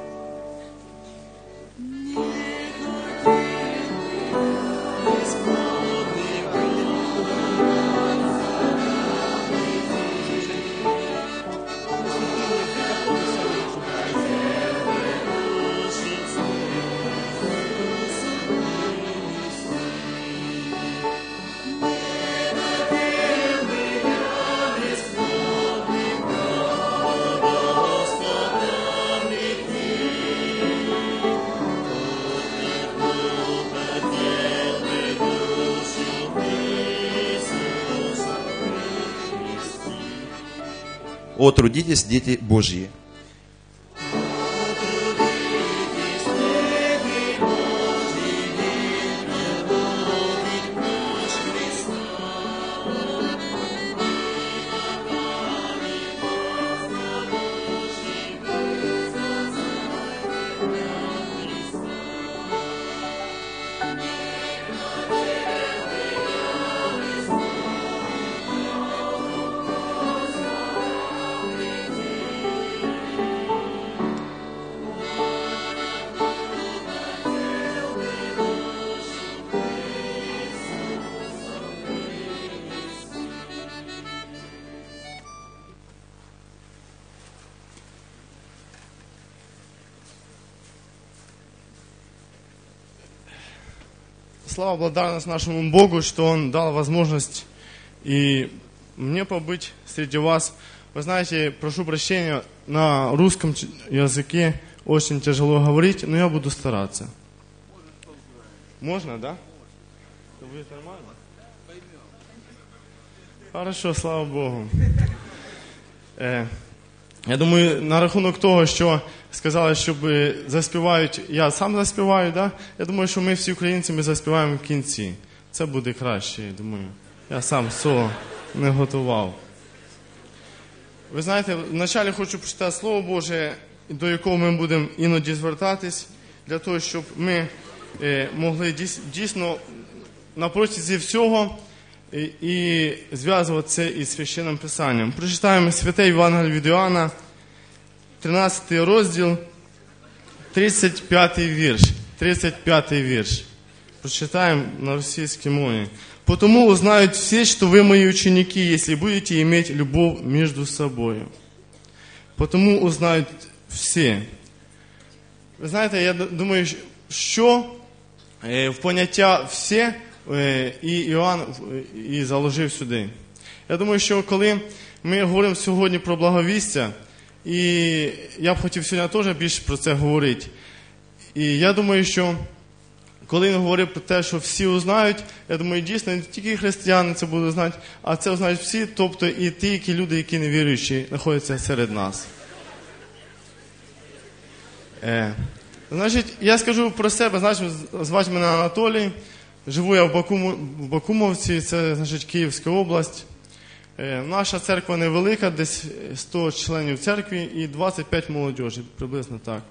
«О, трудитесь, дети Божьи». Слава, благодарность нашему Богу, что Он дал возможность и мне побыть среди вас. Вы знаете, прошу прощения, на русском языке очень тяжело говорить, но я буду стараться. Можно, да? Это будет нормально? Хорошо, слава Богу. Е, я думаю, на рахунок того, що сказали, щоб заспівають, я сам заспіваю, да? Я думаю, що ми всі українці, ми заспіваємо в кінці. Це буде краще, я думаю. Я сам соло не готував. Ви знаєте, вначалі хочу прочитати Слово Боже, до якого ми будемо іноді звертатись, для того, щоб ми е, могли дійсно на протязі всього і, і зв'язуватися із Священним Писанням. Прочитаємо Святе Євангеліє від Іоанна, тринадцятий розділ, тридцять п'ятий вірш. тридцять п'ятий вірш. Прочитаем на російській мові. «Потому узнают все, что вы мои ученики, если будете иметь любовь между собой». Потому узнают всі. Ви знаєте, я думаю, що в поняття «всі» і Іоанн і заложив сюди. Я думаю, що коли ми говоримо сьогодні про благовістя, і я б хотів сьогодні теж більше про це говорити. І я думаю, що коли він говорив про те, що всі узнають, я думаю, дійсно, не тільки християни це будуть знати, а це узнають всі, тобто і ті, які люди, які не віруючі, знаходяться серед нас. Е, значить, я скажу про себе, значить, звати мене Анатолій, живу я в, Бакуму, в Бакумовці, це, значить, Київська область. Е, наша церква невелика, десь сто членів церкви і двадцять п'ять молодіжі, приблизно так.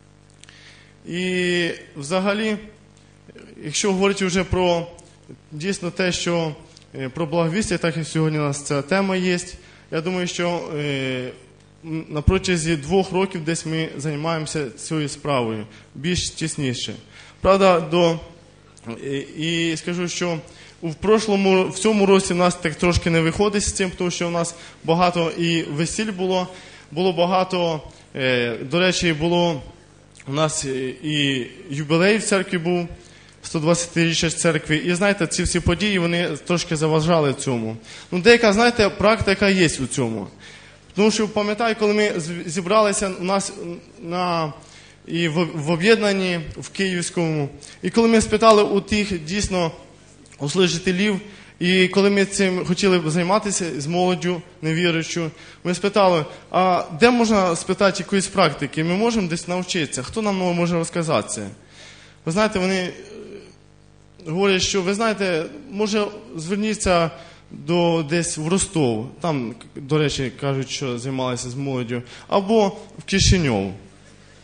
І взагалі, якщо говорити вже про дійсно те, що про благовістя, так як сьогодні у нас ця тема є, я думаю, що е, на протязі двох років десь ми займаємося цією справою, більш тісніше. Правда, до, і, і скажу, що в прошлому, в цьому році в нас так трошки не виходить з цим, тому що у нас багато і весіль було, було багато, е, до речі, було у нас і юбілей в церкві був, сто двадцятиріччя церкви. І, знаєте, ці всі події, вони трошки заважали цьому. Ну, деяка, знаєте, практика є у цьому. Тому що, пам'ятаю, коли ми зібралися у нас на, і в, в об'єднанні в Київському, і коли ми спитали у тих, дійсно, у служителів, і коли ми цим хотіли займатися з молоддю невіруючою, ми спитали, а де можна спитати якоїсь практики? Ми можемо десь навчитися? Хто нам може розказати це? Ви знаєте, вони говорять, що, ви знаєте, може зверніться до, десь в Ростов, там, до речі, кажуть, що займалися з молоддю, або в Кишиньов.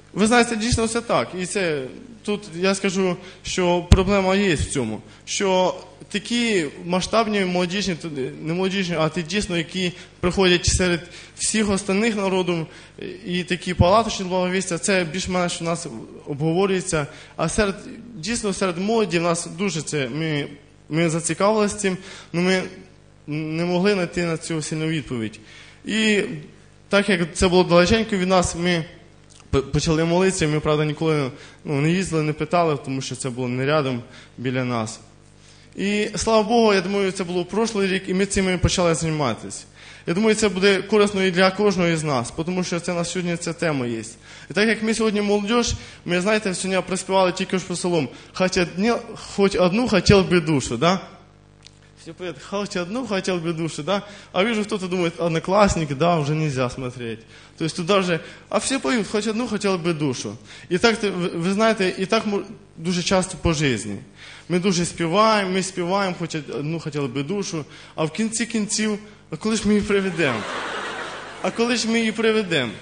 ви знаєте, дійсно все так. І це, тут я скажу, що проблема є в цьому. Що такі масштабні молодіжні, не молодіжні, а ті дійсно, які приходять серед всіх остальних народів, і такі палаточні благовістя, це більш-менш у нас обговорюється. А серед, дійсно серед молоді в нас дуже це, ми, ми зацікавилися цим, але ми не могли знайти на цю сильну відповідь. І так як це було далеченько від нас, ми почали молитися, ми, правда, ніколи ну, не їздили, не питали, тому що це було не рядом біля нас. І, слава Богу, я думаю, це було в прошлий рік, і ми цим почали займатися. Я думаю, це буде корисно і для кожного із нас, тому що це на сьогодні ця тема є. І так як ми сьогодні молодіж, ми, знаєте, сьогодні проспівали тільки ж псалом, хоч одну, хоч одну хотів би душу, да? Все поет, хоть одну хотел бы душу, да? А вижу, кто-то думает, одноклассники, да, уже нельзя смотреть. То есть туда же, а все поют, хоть одну хотел бы душу. І так, ви знаєте, і так дуже часто по житті. Ми дуже співаємо, ми співаємо, хоч одну хотіли би душу, а в кінці кінців, а коли ж ми її приведемо? А коли ж ми її приведемо?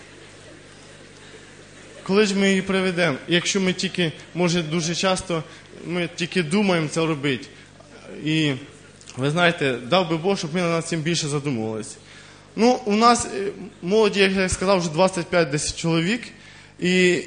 Коли ж ми її приведемо? Якщо ми тільки, може, дуже часто, ми тільки думаємо це робити. І, ви знаєте, дав би Бог, щоб ми над цим більше задумувалися. Ну, у нас молоді, як я сказав, вже двадцять п'ять десять чоловік. І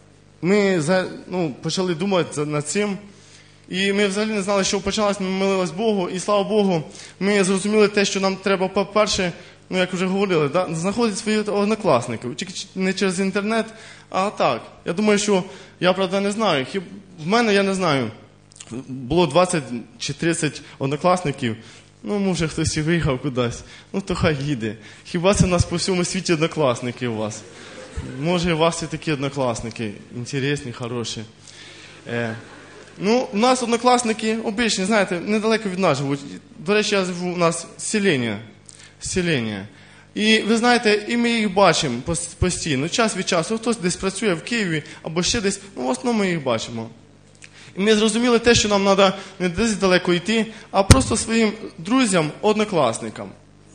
ми ну, почали думати над цим. І ми взагалі не знали, що почалось, ми молились Богу. І, слава Богу, ми зрозуміли те, що нам треба, по-перше, ну, як вже говорили, да, знаходити своїх однокласників. Тільки не через інтернет, а так. Я думаю, що, я, правда, не знаю. Хіб... В мене, я не знаю, було двадцять чи тридцять однокласників. Ну, може, хтось і виїхав кудись. Ну, то хай їде. Хіба це в нас по всьому світі однокласники у вас? Може, у вас і такі однокласники. Інтересні, хороші. Е. Ну, у нас однокласники обичні, знаєте, недалеко від нас живуть. До речі, я живу у нас селення. Селення. І ви знаєте, і ми їх бачимо постійно. Час від часу. Хтось десь працює в Києві або ще десь. Ну, в основному ми їх бачимо. І ми зрозуміли те, що нам треба не десь далеко йти, а просто своїм друзям, однокласникам.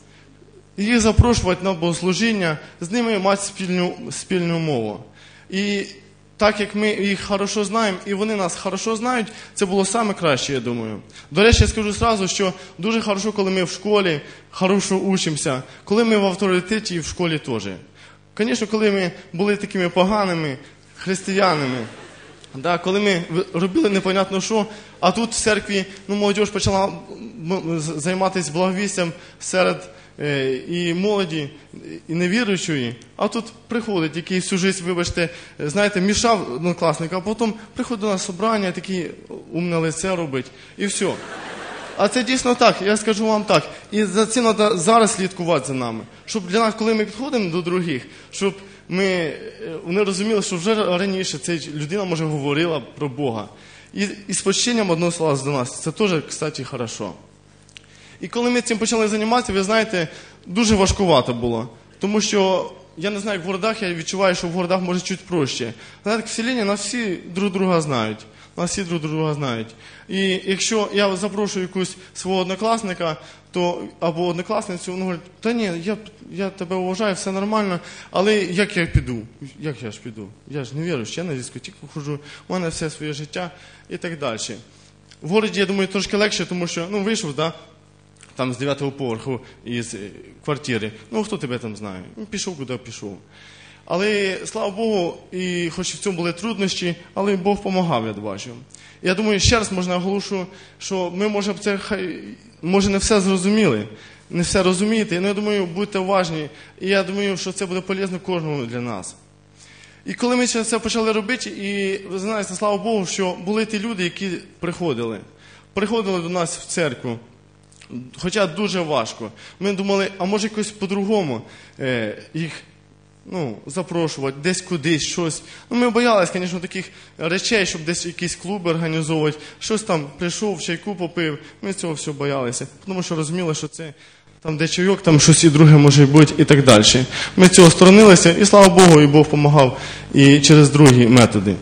Їх запрошувати на богослужіння, з ними мати спільну, спільну мову. І так як ми їх хорошо знаємо, і вони нас хорошо знають, це було саме краще, я думаю. До речі, я скажу зразу, що дуже хорошо, коли ми в школі хорошо учимося, коли ми в авторитеті і в школі теж. Звісно, коли ми були такими поганими християнами, да, коли ми робили непонятно що, а тут в церкві ну, молодь почала займатися благовістям серед е, і молоді, і невіруючої, а тут приходить якийсь всю життя, вибачте, знаєте, мішав однокласника, а потім приходить до нас собрання, таке умне лице робить, і все. А це дійсно так, я скажу вам так. І за цим треба зараз слідкувати за нами. Щоб для нас, коли ми підходимо до других, щоб ми, вони розуміли, що вже раніше ця людина, може, говорила про Бога. І, і з почтенням відносилась до нас. Це теж, кстати, хорошо. І коли ми цим почали займатися, ви знаєте, дуже важкувато було. Тому що, я не знаю, як в городах, я відчуваю, що в городах може чуть проще. Знаєте, в селі нас всі друг друга знають. Нас всі друг друга знають. І якщо я запрошую якусь свого однокласника, то, або однокласницю, він говорить, та ні, я, я тебе вважаю, все нормально, але як я піду? Як я ж піду? Я ж не віруючий, я на дискотеку ходжу, у мене все своє життя і так далі. В городі, я думаю, трошки легше, тому що, ну, вийшов, да, там з дев'ятого поверху із квартири, ну, хто тебе там знає? Пішов, куди пішов. Але, слава Богу, і хоч в цьому були труднощі, але Бог допомагав, я бачу. Я думаю, ще раз можна оголошу, що ми, може, це, може не все зрозуміли, не все розумієте, але я думаю, будьте уважні, і я думаю, що це буде полезно кожному для нас. І коли ми це почали робити, і, ви знаєте, слава Богу, що були ті люди, які приходили, приходили до нас в церкву, хоча дуже важко. Ми думали, а може якось по-другому е, їх ну, запрошувати, десь кудись, щось. Ну, ми боялися, звісно, таких речей, щоб десь якісь клуби організовувати, щось там прийшов, чайку попив. Ми цього всього боялися, тому що розуміли, що це там де чайок, там щось і друге може бути і так далі. Ми цього сторонилися, і слава Богу, і Бог допомагав і через другі методи.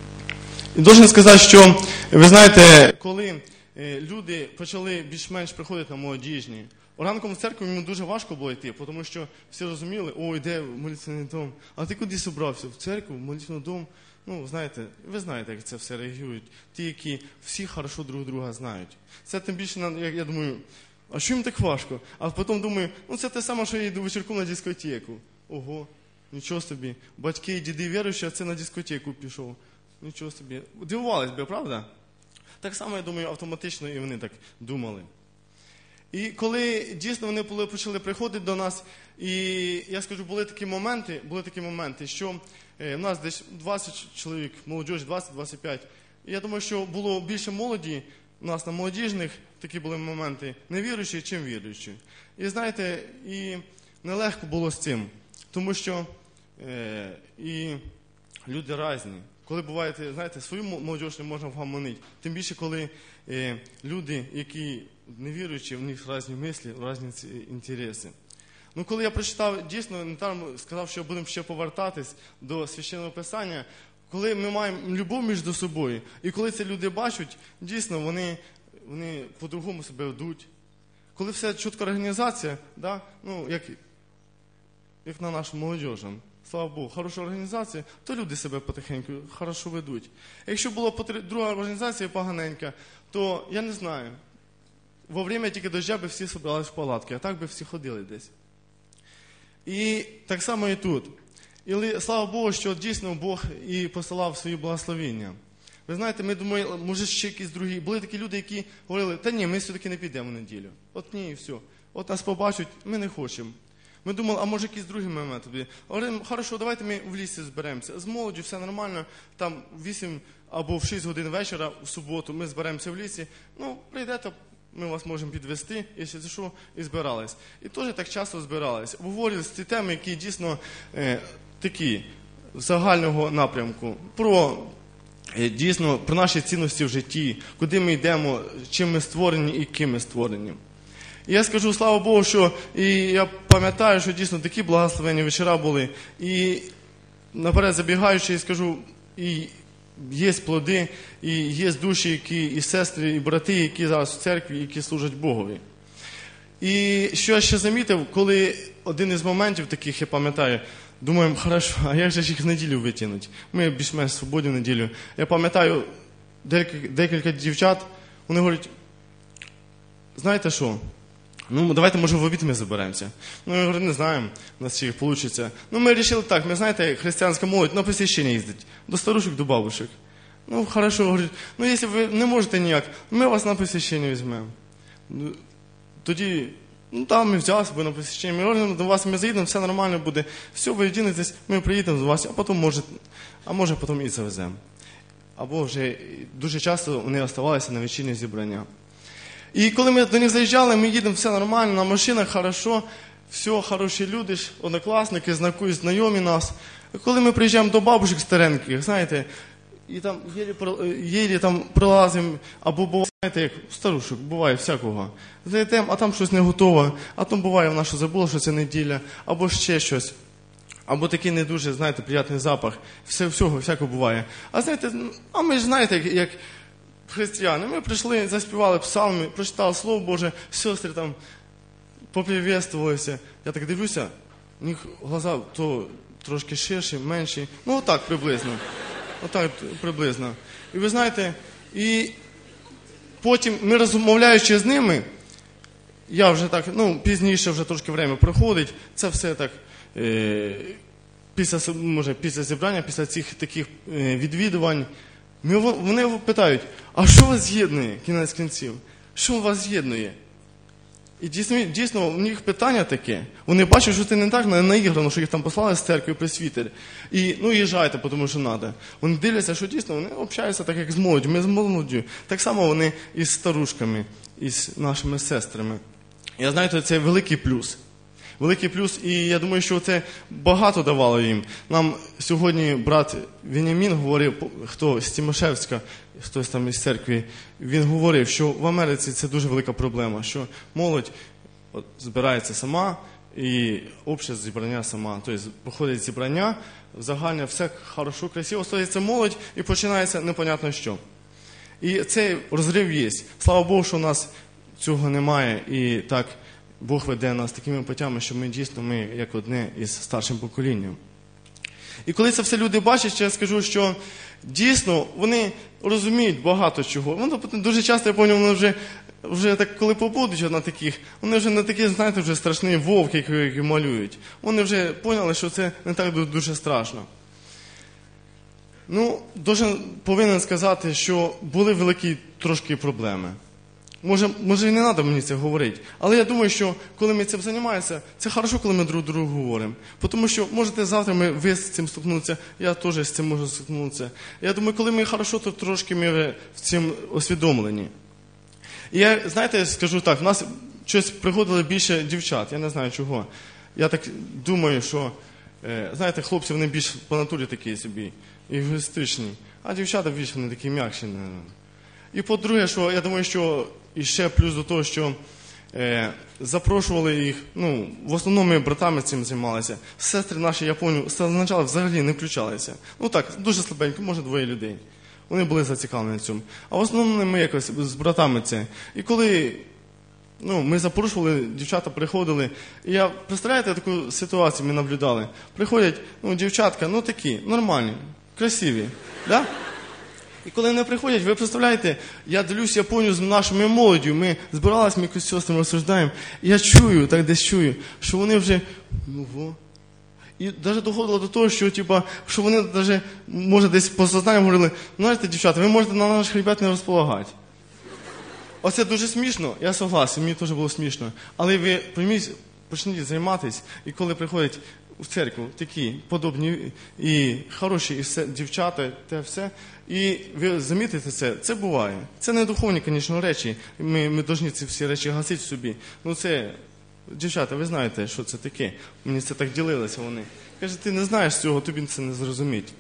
І должен сказати, що, ви знаєте, коли люди почали більш-менш приходити на молодіжні, ранком в церкву йому дуже важко було йти, тому що всі розуміли, о, йде в молитвенний дом. А ти куди зібрався? В церкву, в молитвенний дом? Ну, знаєте, ви знаєте, як це все реагують. Ті, які всі хорошо друг друга знають. Це тим більше, я, я думаю, а що їм так важко? А потім думаю, ну це те саме, що я йду вечірком на дискотеку. Ого, нічого собі. Батьки і діди віруючі, а це на дискотеку пішов. Нічого собі. Дивувались би, правда? Так само, я думаю, автоматично і вони так думали. І коли дійсно вони почали приходити до нас, і я скажу, були такі моменти, були такі моменти, що в нас десь двадцять чоловік, молодіж, двадцять-двадцять п'ять. І я думаю, що було більше молоді, у нас на молодіжних такі були моменти, невіруючі, чим віруючі. І знаєте, і нелегко було з цим, тому що е, і люди різні. Коли буває, знаєте, свою молодіж не можна вгамонити. Тим більше, коли е, люди, які не віруючі, в них різні мислі, різні інтереси. Ну, коли я прочитав, дійсно, Натан сказав, що будемо ще повертатись до Священного Писання, коли ми маємо любов між собою, і коли це люди бачать, дійсно, вони, вони по-другому себе ведуть. Коли все чітка організація, да, ну, як, як на нашу молодіж, слава Богу, хороша організація, то люди себе потихеньку хорошо ведуть. А якщо була друга організація поганенька, то я не знаю, во время тільки дождя би всі зібрались в палатки, а так би всі ходили десь. І так само і тут. І слава Богу, що дійсно Бог і посилав свої благословення. Ви знаєте, ми думали, може ще якісь другі. Були такі люди, які говорили, та ні, ми все-таки не підемо в неділю. От ні, і все. От нас побачать, ми не хочемо. Ми думали, а може якісь другі методи. Говоримо, хорошо, давайте ми в лісі зберемося. З молоддю все нормально, там в вісім або в шість годин вечора, в суботу ми зберемося в лісі. Ну, прийдете, ми вас можемо підвести, якщо це що, і збирались. І теж так часто збирались. Обговорювали ці теми, які дійсно е, такі, загального напрямку. Про, е, дійсно, про наші цінності в житті, куди ми йдемо, чим ми створені і ким ми створені. І я скажу, слава Богу, що і я пам'ятаю, що дійсно такі благословенні вечора були. І наперед забігаючи, я скажу, і є плоди, і є душі, які, і сестри, і брати, які зараз в церкві, які служать Богові. І що я ще замітив, коли один із моментів таких, я пам'ятаю, думаємо, хорошо, а як же ж їх в неділю витягнути? Ми більш-менш свободні в неділю. Я пам'ятаю, декілька, декілька дівчат, вони говорять, знаєте що? Ну, давайте, може, в обід ми заберемося. Ну, я говорю, не знаємо, у нас чи вийде. Ну, ми вирішили так, ми, знаєте, християнська молодь на посвящення їздить. До старушок, до бабушек. Ну, хорошо, говорять, ну, якщо ви не можете ніяк, ми вас на посвящення візьмемо. Тоді, ну, там ми взяли себе на посвящення, ми говоримо, до вас ми заїдемо, все нормально буде. Все, ви одінетесь, ми приїдемо до вас, а потім, може, а може, потім і завеземо. Або вже дуже часто вони оставалися на вечірнє зібрання. І коли ми до них заїжджали, ми їдемо, все нормально, на машинах, хорошо, все, хороші люди, однокласники, знайомі нас. І коли ми приїжджаємо до бабушек стареньких, знаєте, і там єлі там прилазимо, або буває, знаєте, як старушок, буває всякого. Зайдемо, а там щось не готове, а там буває, вона що забула, що це неділя, або ще щось. Або такий не дуже, знаєте, приємний запах. Все, всього, всякого буває. А знаєте, а ми ж знаєте, як... як християни. Ми прийшли, заспівали псалми, прочитали Слово Боже, сестри там поприветствувалися. Я так дивлюся, у них глаза то трошки ширші, менші. Ну, отак приблизно. Отак приблизно. І ви знаєте, і потім ми розмовляючи з ними, я вже так, ну, пізніше вже трошки время проходить, це все так, е, після, може, після зібрання, після цих таких е, відвідувань, Ми, вони питають, а що вас з'єднує, кінець кінців? Що вас з'єднує? І дійсно, дійсно, у них питання таке. Вони бачать, що це не так наіграно, що їх там послали з церкви пресвітер. І, ну, їжджайте, тому що треба. Вони дивляться, що дійсно, вони общаються так, як з молоддю. Ми з молоддю. Так само вони і з старушками, і з нашими сестрами. Я знаю, це великий плюс. Великий плюс, і я думаю, що це багато давало їм. Нам сьогодні брат Венямін говорив, хто з Тимошевська, хтось там із церкви, він говорив, що в Америці це дуже велика проблема, що молодь от, збирається сама і обще зібрання сама. Тобто проходить зібрання, загальне все хорошо, красиво, стоїться молодь і починається непонятно що. І цей розрив є. Слава Богу, що у нас цього немає і так Бог веде нас такими путями, що ми дійсно, ми як одне із старшим поколінням. І коли це все люди бачать, я скажу, що дійсно вони розуміють багато чого. Вони дуже часто, я пам'ятаю, вони вже, вже так, коли побудуть на таких, вони вже не такі, знаєте, вже страшні вовки, які, які малюють. Вони вже поняли, що це не так дуже страшно. Ну, дуже повинен сказати, що були великі трошки проблеми. Може, може і не треба мені це говорити, але я думаю, що коли ми цим займаємося, це хорошо, коли ми друг другу говоримо. Тому що, можете, завтра ми, ви з цим стикнутися, я теж з цим можу стикнутися. Я думаю, коли ми хорошо, то трошки ми в цим освідомлені. І я, знаєте, скажу так, в нас щось приходило більше дівчат, я не знаю чого. Я так думаю, що, знаєте, хлопці, вони більш по натурі такі собі, егоїстичні, а дівчата більш вони такі м'якші. І по-друге, що я думаю, що і ще плюс до того, що е, запрошували їх, ну, в основному ми братами цим займалися. Сестри наші, я пам'ятаю, спочатку взагалі не включалися. Ну так, дуже слабенько, може двоє людей. Вони були зацікавлені в цьому. А в основному ми якось з братами це. І коли ну, ми запрошували, дівчата приходили, і я, представляєте, таку ситуацію ми наблюдали. Приходять, ну, дівчатка, ну такі, нормальні, красиві, да? І коли вони приходять, ви представляєте, я дивлюсь Японію з нашими молоддю, ми збиралися, ми якось з сестрами розсуждаємо, і я чую, так десь чую, що вони вже, ну во. І навіть доходило до того, що, типа, що вони навіть, може, десь по сознанню говорили, знаєте, дівчата, ви можете на наш хребет не розполагати. Оце дуже смішно, я согласен, мені теж було смішно. Але ви прийміть, почніть займатися, і коли приходять в церкву такі подобні і хороші і все, дівчата, те все, і ви замітите це, це буває. Це не духовні, звісно, речі, ми, ми повинні ці всі речі гасити в собі. Ну це, дівчата, ви знаєте, що це таке. Мені це так ділилися вони. Каже, ти не знаєш цього, тобі це не зрозуміти.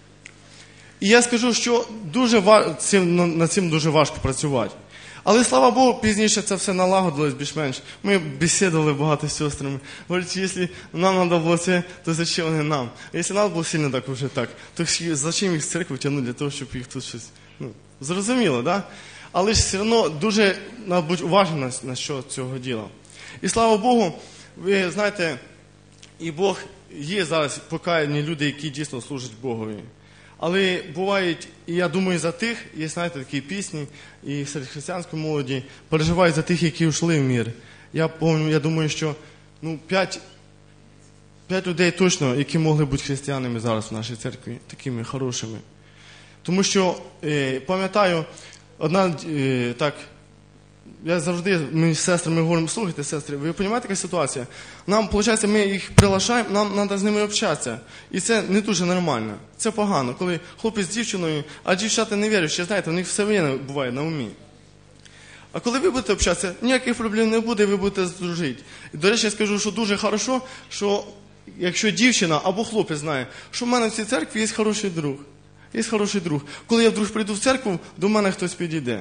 І я скажу, що дуже ва... цим, над цим дуже важко працювати. Але, слава Богу, пізніше це все налагодилось більш-менш. Ми бесідували багато з сестрами. Говорять, якщо нам треба було це, то зачем вони нам? А якщо треба було сильно так, вже так, то зачем їх в церкву тягнути для того, щоб їх тут щось... Ну, зрозуміло, так? Да? Але ж все одно дуже треба бути уважним на, на що цього діла. І, слава Богу, ви знаєте, і Бог є зараз покаяні люди, які дійсно служать Богові. Але бувають, і я думаю, за тих, є, знаєте, такі пісні, і серед християнської молоді, переживають за тих, які ушли в мир. Я пам'ятаю, я думаю, що ну, п'ять, п'ять людей точно, які могли бути християнами зараз в нашій церкві, такими хорошими. Тому що, е, пам'ятаю, одна, е, так, я завжди, ми з сестрами говоримо, слухайте, сестри, ви розумієте, яка ситуація? Нам, виходить, ми їх приглашаємо, нам треба з ними общатися. І це не дуже нормально. Це погано, коли хлопець з дівчиною, а дівчата не вірують, знаєте, у них все время буває на умі. А коли ви будете общатися, ніяких проблем не буде, ви будете здружити. І, до речі, я скажу, що дуже хорошо, що якщо дівчина або хлопець знає, що в мене в цій церкві є хороший друг. Є хороший друг. Коли я вдруг прийду в церкву, до мене хтось підійде.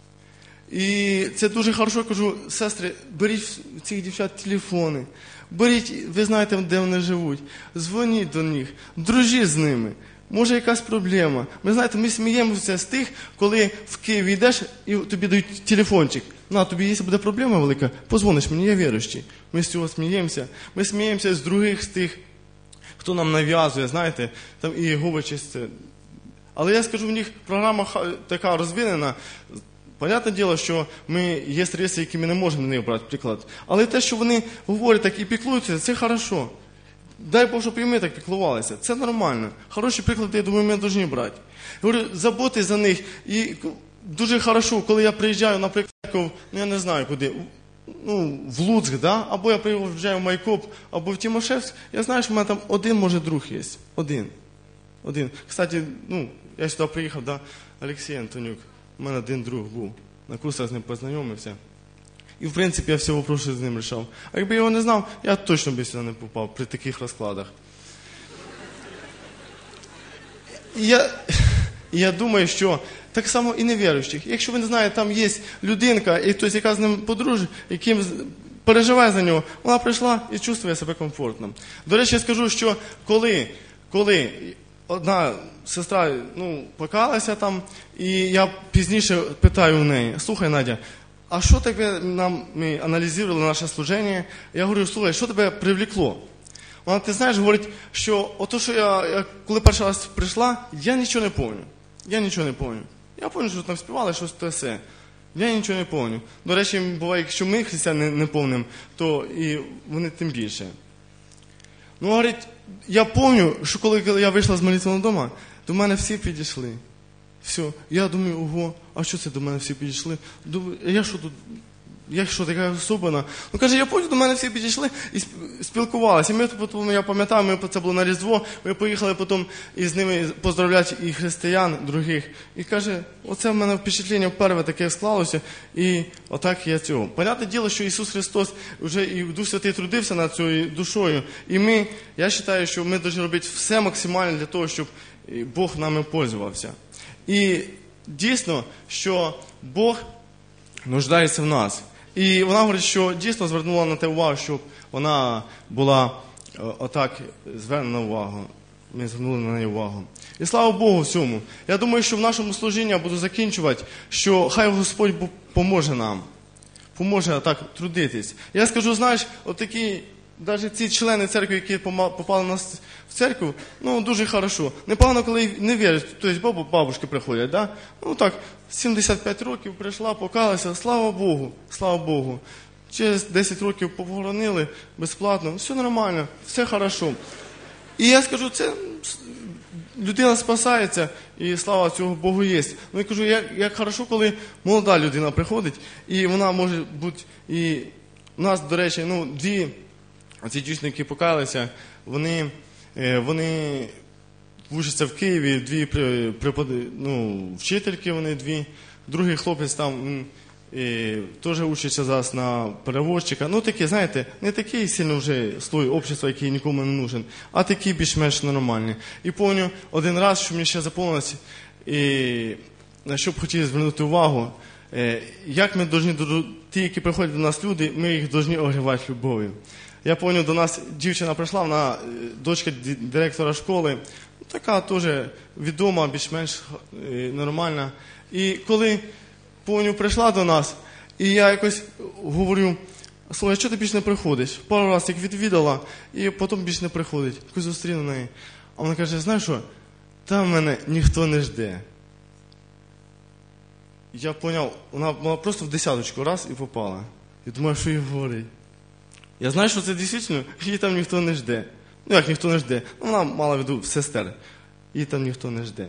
І це дуже хорошо, кажу, сестри, беріть цих дівчат телефони, беріть, ви знаєте, де вони живуть, дзвоніть до них, дружіть з ними, може якась проблема. Ми знаєте, ми сміємося з тих, коли в Київ йдеш і тобі дають телефончик. На, тобі, якщо буде проблема велика, позвониш мені, я віруючий. Ми з цього сміємося. Ми сміємося з других, з тих, хто нам нав'язує, знаєте, там і Говичись. Але я скажу, в них програма така розвинена. Понятне діло, що ми є стреси, які ми не можемо на них брати приклад. Але те, що вони говорять так і піклуються, це хорошо. Дай Бог, щоб і ми так піклувалися. Це нормально. Хороші приклади, я думаю, ми повинні брати. Говорю, заботи за них. І дуже хорошо, коли я приїжджаю, наприклад, ну я не знаю куди, ну, в Луцьк, да? Або я приїжджаю в Майкоп, або в Тимошевськ, я знаю, що в мене там один, може, друг є. Один. Один. Кстати, ну, я сюди приїхав, да, Олексій Антонюк. У мене один друг був, на курсах з ним познайомився. І, в принципі, я всі вопроси з ним рішав. А якби я його не знав, я точно б сюди не попав при таких розкладах. І я, і я думаю, що так само і невіруючих. Якщо ви не знаєте, там є людинка, і хтось, яка з ним подружить, яким переживає за нього, вона прийшла і чувствує себе комфортно. До речі, я скажу, що коли, коли одна сестра, ну, покалася там, і я пізніше питаю у неї, слухай, Надя, а що тебе нам, ми аналізували наше служення, я говорю, слухай, що тебе привлекло? Вона, ти знаєш, говорить, що ото, що я, я коли перший раз прийшла, я нічого не пам'ятаю. Я нічого не пам'ятаю. Я пам'ятаю, що там співали, щось те все. Я нічого не пам'ятаю. До речі, буває, якщо ми, християни, не пам'ятаємо, то і вони тим більше. Ну, говорить, я пам'ятаю, що коли я вийшла з молитвеного дому, до мене всі підійшли. Все. Я думаю, ого, а що це до мене всі підійшли? Думаю, я що тут, я що, така особина? Ну, каже, я потім до мене всі підійшли і спілкувалися. І ми потім, я пам'ятаю, ми, це було на Різдво, ми поїхали потім із ними поздравляти і християн других. І каже, оце в мене впечатлення вперше таке склалося, і отак я цього. Понятне діло, що Ісус Христос вже і Дух Святий трудився над цією душою. І ми, я вважаю, що ми повинні робити все максимально для того, щоб Бог нами пользувався. І дійсно, що Бог нуждається в нас. І вона говорить, що дійсно звернула на те увагу, щоб вона була отак звернена увагу. Ми звернули на неї увагу. І слава Богу всьому. Я думаю, що в нашому служінні я буду закінчувати, що хай Господь поможе нам. Поможе так трудитись. Я скажу, знаєш, отакі, навіть ці члени церкви, які попали на в церкву, ну, дуже хорошо. Непогано, коли не вірять, тобто бабушки приходять, да? Ну, так, сімдесят п'ять років прийшла, покалася, слава Богу, слава Богу. Через десять років похоронили безплатно, все нормально, все хорошо. І я скажу, це людина спасається, і слава цього Богу є. Ну, я кажу, як, як хорошо, коли молода людина приходить, і вона може бути, і у нас, до речі, ну, дві, ці дівчинки покаялися, вони... Вони вчаться в Києві, дві преподи, ну, вчительки вони дві, другий хлопець там і, теж учиться зараз на переводчика. Ну такі, знаєте, не такий сильно вже слой общества, який нікому не нужен, а такі більш-менш нормальні. І пам'ятаю один раз, що мені ще заповнилося, і на що б хотіли звернути увагу, як ми повинні, ті, які приходять до нас люди, ми їх повинні огрівати любов'ю. Я пам'ятаю, до нас дівчина прийшла, вона дочка директора школи, така теж відома, більш-менш нормальна. І коли, пам'ятаю, прийшла до нас, і я якось говорю, слухай, що ти більше не приходиш? Пару разів як відвідала, і потім більше не приходить. Якось зустріну неї. А вона каже, знаєш що, там мене ніхто не жде. Я зрозумів, вона була просто в десяточку раз і попала. І думаю, що їй говорить. Я знаю, що це дійсно, її там ніхто не жде. Ну, як ніхто не жде? Ну, вона мала в виду сестер. Її там ніхто не жде.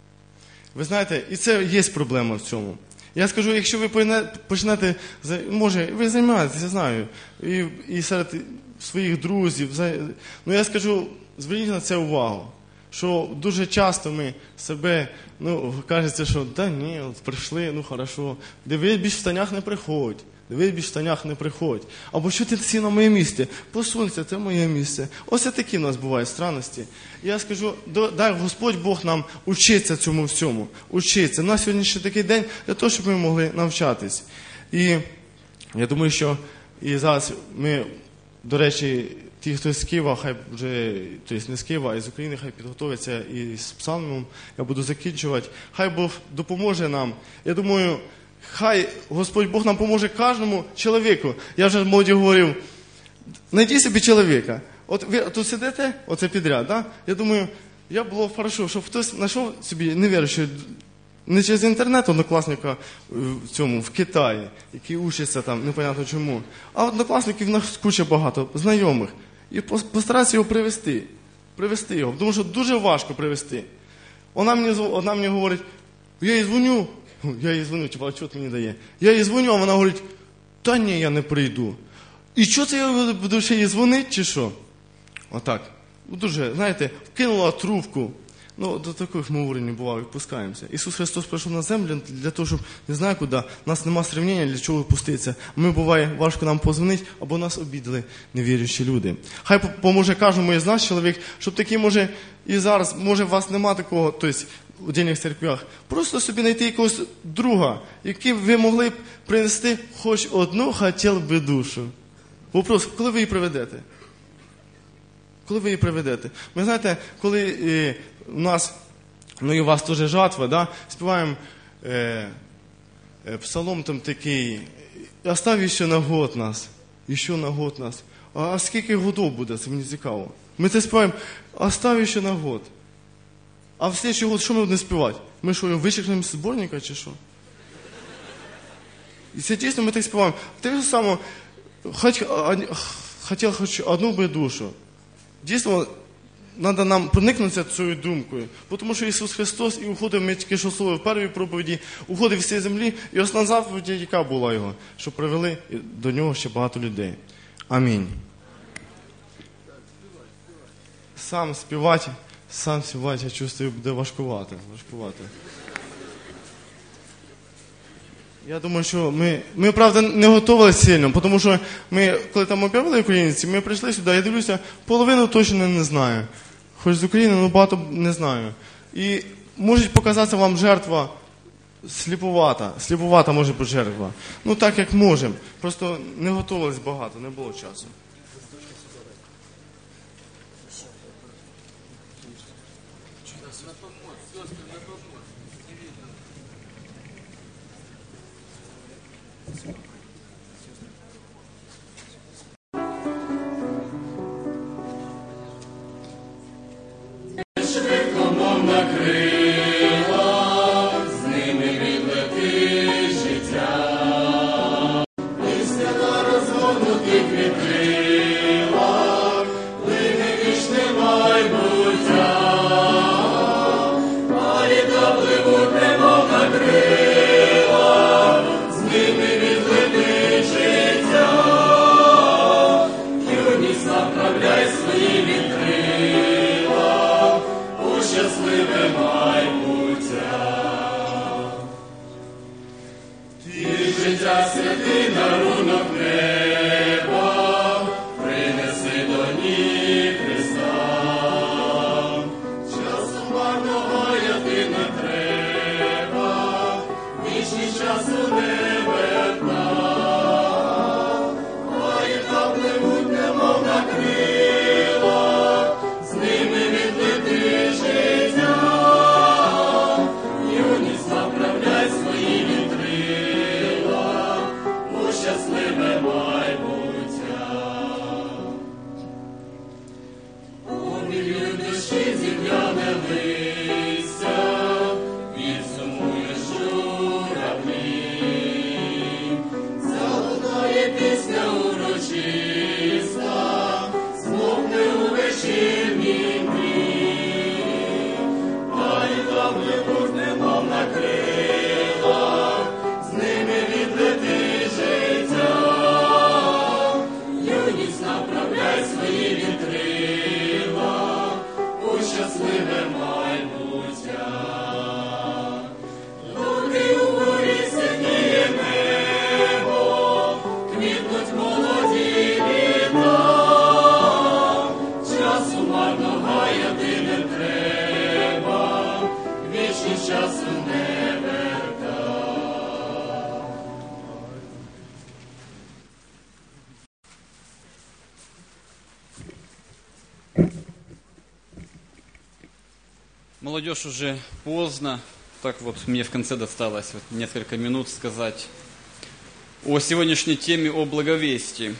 Ви знаєте, і це є проблема в цьому. Я скажу, якщо ви почнете, може, ви займаєтеся, я знаю, і, і серед своїх друзів, ну, я скажу, зверніть на це увагу. Що дуже часто ми себе, ну, кажеться, що, да ні, от прийшли, ну, хорошо, дивись, більш в штанях не приходь. Дивись, більш в штанях не приходь. Або що ти сів на моє місце? Посунься, це моє місце. Ось такі в нас бувають странності. Я скажу, дай Господь Бог нам учиться цьому всьому. Учиться. У нас сьогодні ще такий день для того, щоб ми могли навчатись. І я думаю, що і зараз ми, до речі, ті, хто з Києва, хай вже, тобто не з Києва, а з України, хай підготовиться і з псалмом. Я буду закінчувати. Хай Бог допоможе нам. Я думаю, хай Господь Бог нам поможе кожному чоловіку. Я вже молоді говорив, знайди собі чоловіка. От ви тут сидите, оце підряд, да? Я думаю, я було б хорошо, щоб хтось знайшов собі невіруючого, не через інтернет однокласника в цьому, в Китаї, який учиться там, непонятно чому. А однокласників в нас куча багато, знайомих. І постаратися його привести. Привести його. Тому що дуже важко привести. Вона мені, одна мені говорить, я їй дзвоню, я їй дзвоню, типа, а чого ти мені дає? Я їй дзвоню, а вона говорить, та ні, я не прийду. І що це я буду ще їй дзвонити, чи що? Отак. Дуже, знаєте, вкинула трубку. Ну, до таких ми уровень буває, відпускаємося. Ісус Христос прийшов на землю для того, щоб, не знаю куди, нас нема сравнення, для чого випуститися. Ми, буває, важко нам позвонити, або нас обідали невіруючі люди. Хай поможе кожному із нас чоловік, щоб такий, може, і зараз, може, у вас нема такого, тобто, у дільних церквях, просто собі знайти якогось друга, який ви могли б принести хоч одну хотів би душу. Вопрос, коли ви її приведете? Коли ви її приведете? Ми знаєте, коли е, у нас, ну і у вас теж жатва, да, співаємо е, е, псалом там такий, Остав ще на год нас. І ще на год нас. А, а скільки годов буде? Це мені цікаво. Ми це співаємо, остав ще на год. А в слідчий год що ми будемо співати? Ми що, його вичеркнемо з зборника чи що? І це дійсно ми так співаємо. Так само, хоч, хотів хоч одну би душу. Дійсно, треба нам проникнутися цією думкою. Тому що Ісус Христос і уходив, ми тільки що слово в першій проповіді, уходив з цієї землі, і основна заповідь, яка була його, що привели до нього ще багато людей. Амінь. Сам співати, сам співати, я чувствую, буде важкувати. важкувати. Я думаю, що ми, ми, правда, не готувалися сильно, тому що ми, коли там об'явили українці, ми прийшли сюди, я дивлюся, половину точно не знаю. Хоч з України, але багато не знаю. І може показатися вам жертва сліпувата. Сліпувата може бути жертва. Ну так, як можемо. Просто не готувалися багато, не було часу. Молодежь уже поздно, так вот мне в конце досталось вот несколько минут сказать о сегодняшней теме, о благовестии.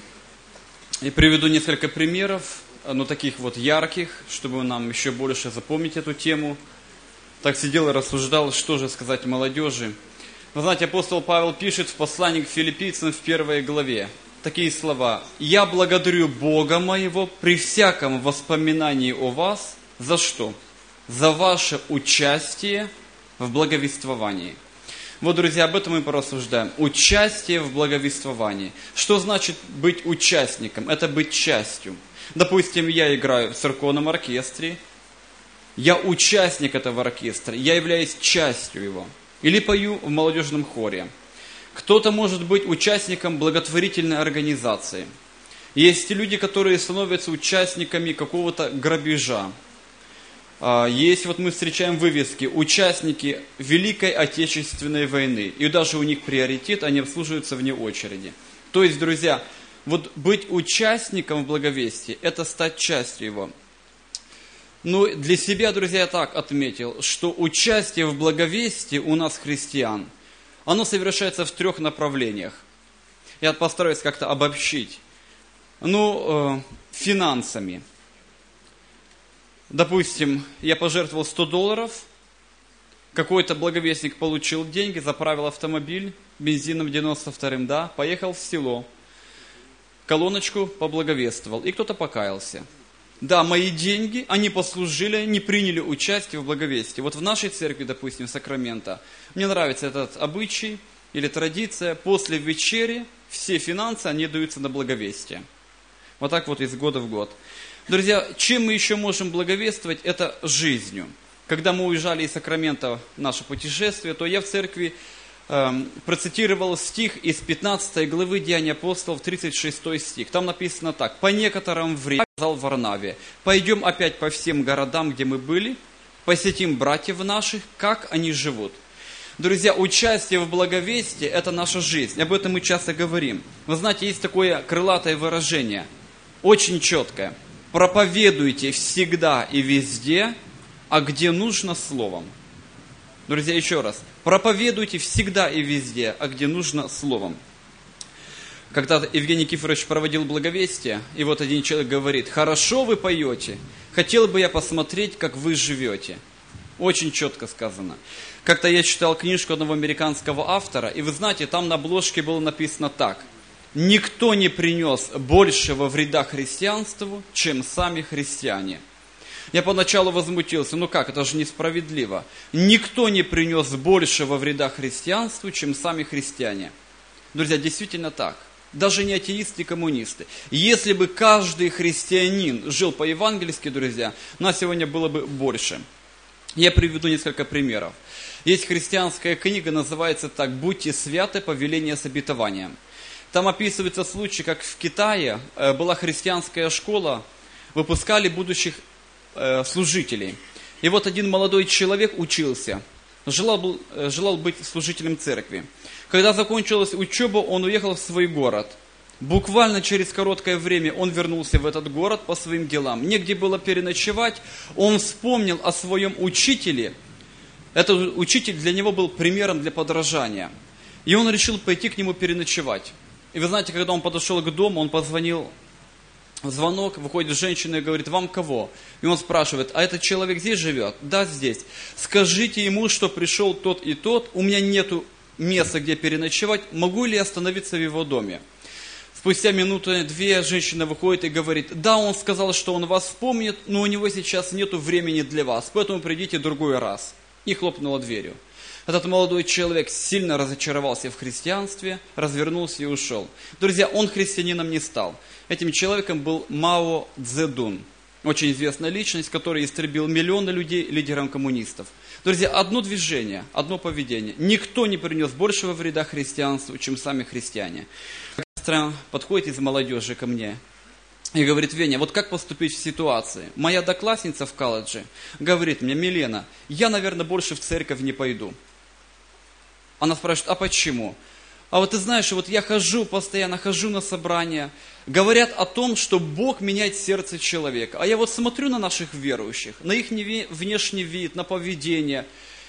И приведу несколько примеров, но таких вот ярких, чтобы нам еще больше запомнить эту тему. Так сидел и рассуждал, что же сказать молодежи. Вы знаете, апостол Павел пишет в послании к филиппийцам в первой главе такие слова: «Я благодарю Бога моего при всяком воспоминании о вас». За что? За ваше участие в благовествовании. Вот, друзья, об этом мы порассуждаем. Участие в благовествовании. Что значит быть участником? Это быть частью. Допустим, я играю в церковном оркестре, я участник этого оркестра, я являюсь частью его. Или пою в молодежном хоре. Кто-то может быть участником благотворительной организации. Есть люди, которые становятся участниками какого-то грабежа. Есть, вот мы встречаем вывески, участники Великой Отечественной войны. И даже у них приоритет, они обслуживаются вне очереди. То есть, друзья, вот быть участником в благовестии, это стать частью его. Но для себя, друзья, я так отметил, что участие в благовестии у нас, христиан, оно совершается в трех направлениях. Я постараюсь как-то обобщить. Ну, э, финансами. Допустим, я пожертвовал сто долларов, какой-то благовестник получил деньги, заправил автомобиль бензином девяносто вторым, да, поехал в село, колоночку поблаговествовал, и кто-то покаялся. Да, мои деньги, они послужили, не приняли участие в благовестии. Вот в нашей церкви, допустим, в Сакраменто, мне нравится этот обычай или традиция, после вечери все финансы, они даются на благовестие. Вот так вот из года в год. Друзья, чем мы еще можем благовествовать? Это жизнью. Когда мы уезжали из Сакрамента в наше путешествие, то я в церкви э, процитировал стих из пятнадцатой главы Деяний апостолов, тридцать шестой стих. Там написано так: «По некотором времени сказал Варнаве: пойдем опять по всем городам, где мы были, посетим братьев наших, как они живут». Друзья, участие в благовестии – это наша жизнь. Об этом мы часто говорим. Вы знаете, есть такое крылатое выражение, очень четкое. Проповедуйте всегда и везде, а где нужно, словом. Друзья, еще раз. Проповедуйте всегда и везде, а где нужно, словом. Когда Евгений Никифорович проводил благовестие, и вот один человек говорит: «Хорошо вы поете, хотел бы я посмотреть, как вы живете». Очень четко сказано. Как-то я читал книжку одного американского автора, и вы знаете, там на обложке было написано так: «Никто не принес большего вреда христианству, чем сами христиане». Я поначалу возмутился, ну как, это же несправедливо. Никто не принес большего вреда христианству, чем сами христиане. Друзья, действительно так. Даже не атеисты и коммунисты. Если бы каждый христианин жил по-евангельски, друзья, нас сегодня было бы больше. Я приведу несколько примеров. Есть христианская книга, называется так: «Будьте святы, повеление с обетованием». Там описывается случай, как в Китае была христианская школа, выпускали будущих э, служителей. И вот один молодой человек учился, желал, был, желал быть служителем церкви. Когда закончилась учеба, он уехал в свой город. Буквально через короткое время он вернулся в этот город по своим делам. Негде было переночевать, он вспомнил о своем учителе. Этот учитель для него был примером для подражания. И он решил пойти к нему переночевать. И вы знаете, когда он подошел к дому, он позвонил в звонок, выходит женщина и говорит: «Вам кого?» И он спрашивает: «А этот человек здесь живет?» «Да, здесь». «Скажите ему, что пришел тот и тот, у меня нету места, где переночевать, могу ли я остановиться в его доме?» Спустя минуты-две женщина выходит и говорит: «Да, он сказал, что он вас вспомнит, но у него сейчас нету времени для вас, поэтому придите в другой раз». И хлопнула дверью. Этот молодой человек сильно разочаровался в христианстве, развернулся и ушел. Друзья, он христианином не стал. Этим человеком был Мао Цзэдун, очень известная личность, который истребил миллионы людей, лидером коммунистов. Друзья, одно движение, одно поведение. Никто не принес большего вреда христианству, чем сами христиане. Сестра подходит из молодежи ко мне и говорит: «Веня, вот как поступить в ситуации? Моя одноклассница в колледже говорит мне: Милена, я, наверное, больше в церковь не пойду». Она спрашивает: «А почему?» «А вот ты знаешь, вот я хожу постоянно, хожу на собрания, говорят о том, что Бог меняет сердце человека. А я вот смотрю на наших верующих, на их внешний вид, на поведение,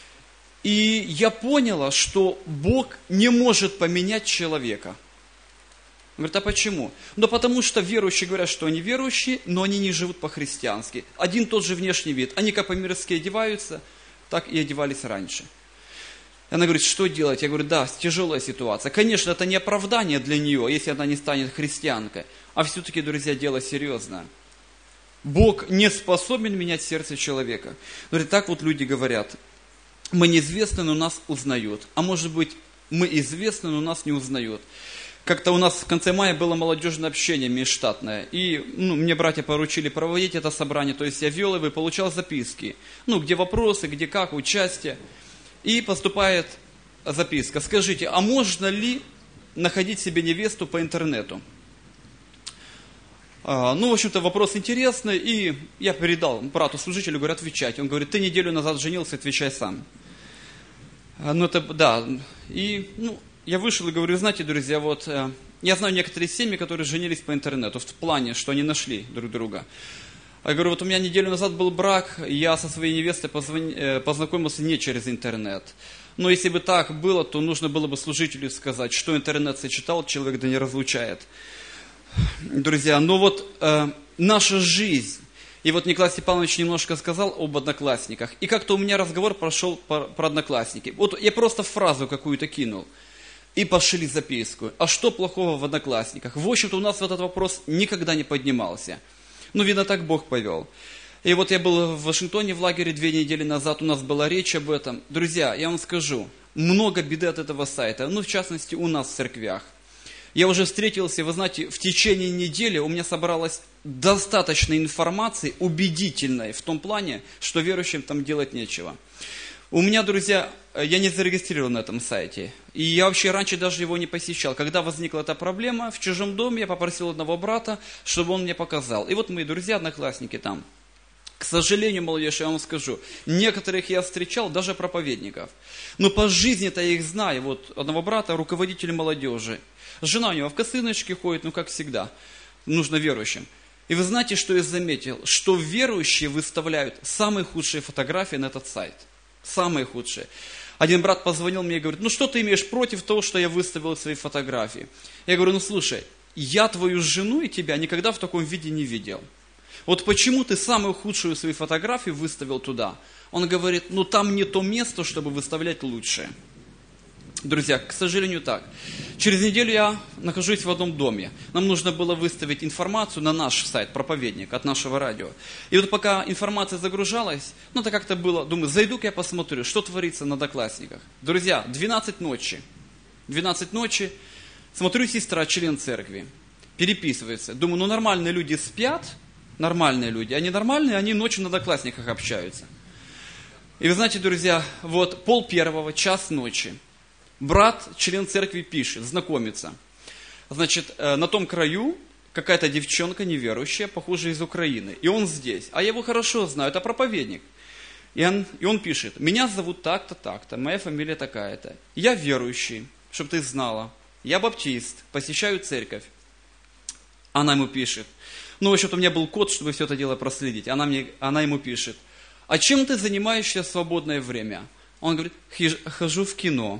и я поняла, что Бог не может поменять человека». Говорит: «А почему?» «Да потому что верующие говорят, что они верующие, но они не живут по-христиански. Один тот же внешний вид. Они как по-мирски одеваются, так и одевались раньше». Она говорит: «Что делать?» Я говорю: «Да, тяжелая ситуация. Конечно, это не оправдание для нее, если она не станет христианкой. А все-таки, друзья, дело серьезное. Бог не способен менять сердце человека». Говорит, так вот люди говорят: «Мы неизвестны, но нас узнают». А может быть, мы известны, но нас не узнают. Как-то у нас в конце мая было молодежное общение межштатное, и ну, мне братья поручили проводить это собрание, то есть я вел его и получал записки, ну, где вопросы, где как, участие. И поступает записка: «Скажите, а можно ли находить себе невесту по интернету?» а, Ну, в общем-то, вопрос интересный, и я передал брату-служителю, говорю: «Отвечать». Он говорит: «Ты неделю назад женился, отвечай сам». а, Ну, это, да, и, ну, я вышел и говорю: «Знаете, друзья, вот э, я знаю некоторые семьи, которые женились по интернету, в плане, что они нашли друг друга. Я говорю: вот у меня неделю назад был брак, я со своей невестой позвон... э, познакомился не через интернет. Но если бы так было, то нужно было бы служителю сказать, что интернет сочетал, человек да не разлучает. Друзья, ну вот э, наша жизнь, и вот Николай Степанович немножко сказал об одноклассниках, и как-то у меня разговор прошел про, про одноклассники. Вот я просто фразу какую-то кинул, и пошли записку. А что плохого в одноклассниках? В общем-то, у нас этот вопрос никогда не поднимался. Ну, видно, так Бог повел. И вот я был в Вашингтоне в лагере две недели назад, у нас была речь об этом. Друзья, я вам скажу, много беды от этого сайта, ну, в частности, у нас в церквях. Я уже встретился, вы знаете, в течение недели у меня собралось достаточно информации, убедительной в том плане, что верующим там делать нечего. У меня, друзья, я не зарегистрирован на этом сайте, и я вообще раньше даже его не посещал. Когда возникла эта проблема в чужом доме, я попросил одного брата, чтобы он мне показал. И вот мои друзья, одноклассники там. К сожалению, молодежь, я вам скажу, некоторых я встречал, даже проповедников. Но по жизни-то я их знаю. Вот одного брата, руководитель молодежи. Жена у него в косыночке ходит, ну как всегда, нужно верующим. И вы знаете, что я заметил? Что верующие выставляют самые худшие фотографии на этот сайт. Самые худшие. Один брат позвонил мне и говорит, ну что ты имеешь против того, что я выставил свои фотографии? Я говорю, ну слушай, я твою жену и тебя никогда в таком виде не видел. Вот почему ты самую худшую свою фотографию выставил туда? Он говорит, ну там не то место, чтобы выставлять лучшее. Друзья, к сожалению, так. Через неделю я нахожусь в одном доме. Нам нужно было выставить информацию на наш сайт, проповедник, от нашего радио. И вот пока информация загружалась, ну это как-то было, думаю, зайду-ка я посмотрю, что творится на одноклассниках. Друзья, двенадцать ночи. двенадцать ночи. Смотрю, сестра, член церкви, переписывается. Думаю, ну нормальные люди спят, нормальные люди. Они нормальные, они ночью на одноклассниках общаются. И вы знаете, друзья, вот пол первого, час ночи. Брат, член церкви, пишет, знакомится. Значит, на том краю какая-то девчонка неверующая, похоже, из Украины. И он здесь. А я его хорошо знаю, это проповедник. И он, и он пишет, меня зовут так-то, так-то, моя фамилия такая-то. Я верующий, чтобы ты знала. Я баптист, посещаю церковь. Она ему пишет. Ну, в общем-то, у меня был код, чтобы все это дело проследить. Она, мне, она ему пишет. А чем ты занимаешься в свободное время? Он говорит, хожу в кино.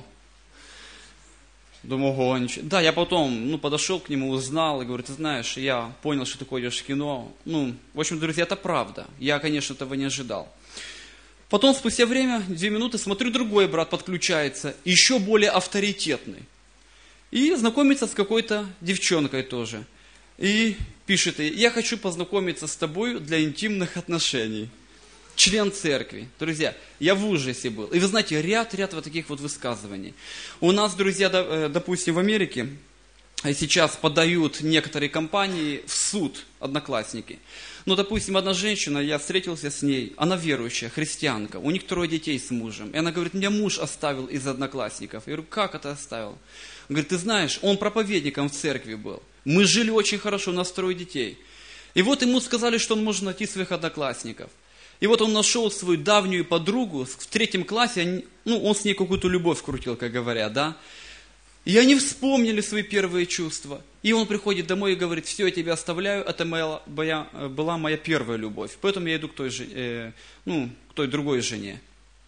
Думаю, ого, ничего. Да, я потом ну, подошел к нему, узнал, и говорю, ты знаешь, я понял, что ты ходишь в кино. Ну, в общем, друзья, это правда. Я, конечно, этого не ожидал. Потом, спустя время, две минуты, смотрю, другой брат подключается, еще более авторитетный. И знакомится с какой-то девчонкой тоже. И пишет ей, я хочу познакомиться с тобой для интимных отношений. Член церкви. Друзья, я в ужасе был. И вы знаете, ряд-ряд вот таких вот высказываний. У нас, друзья, допустим, в Америке сейчас подают некоторые компании в суд, одноклассники. Ну, допустим, одна женщина, я встретился с ней, она верующая, христианка, у них трое детей с мужем. И она говорит, меня муж оставил из одноклассников. Я говорю, как это оставил? Он говорит, ты знаешь, он проповедником в церкви был. Мы жили очень хорошо, у нас трое детей. И вот ему сказали, что он может найти своих одноклассников. И вот он нашел свою давнюю подругу в третьем классе, ну, он с ней какую-то любовь крутил, как говорят, да. И они вспомнили свои первые чувства. И он приходит домой и говорит, все, я тебя оставляю, это моя, моя, была моя первая любовь. Поэтому я иду к той, э, ну, к той другой жене.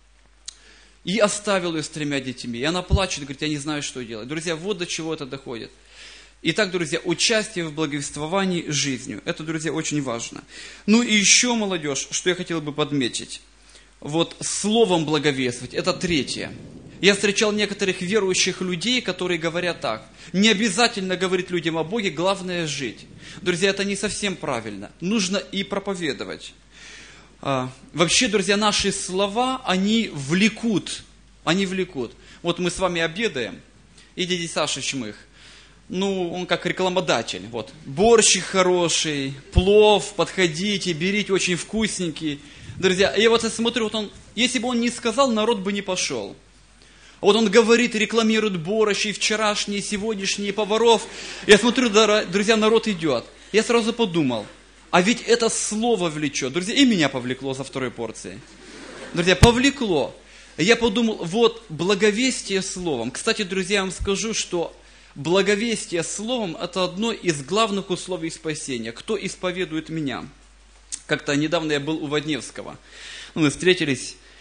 И оставил ее с тремя детьми. И она плачет, говорит, я не знаю, что делать. Друзья, вот до чего это доходит. Итак, друзья, участие в благовествовании жизнью. Это, друзья, очень важно. Ну и еще, молодежь, что я хотел бы подметить. Вот словом благовествовать, это третье. Я встречал некоторых верующих людей, которые говорят так. Не обязательно говорить людям о Боге, главное жить. Друзья, это не совсем правильно. Нужно и проповедовать. А, вообще, друзья, наши слова, они влекут. Они влекут. Вот мы с вами обедаем, и дядя Саша Чмых. Ну, он как рекламодатель. Вот. Борщик хороший, плов, подходите, берите, очень вкусненький. Друзья, я вот смотрю, вот он, если бы он не сказал, народ бы не пошел. А вот он говорит, рекламирует борщ, и вчерашние, и сегодняшние, и поваров. Я смотрю, друзья, народ идет. Я сразу подумал, а ведь это слово влечет. Друзья, и меня повлекло за второй порцией. Друзья, повлекло. Я подумал, вот, благовестие словом. Кстати, друзья, я вам скажу, что благовестие словом – это одно из главных условий спасения. Кто исповедует меня? Как-то недавно я был у Водневского. Мы встретились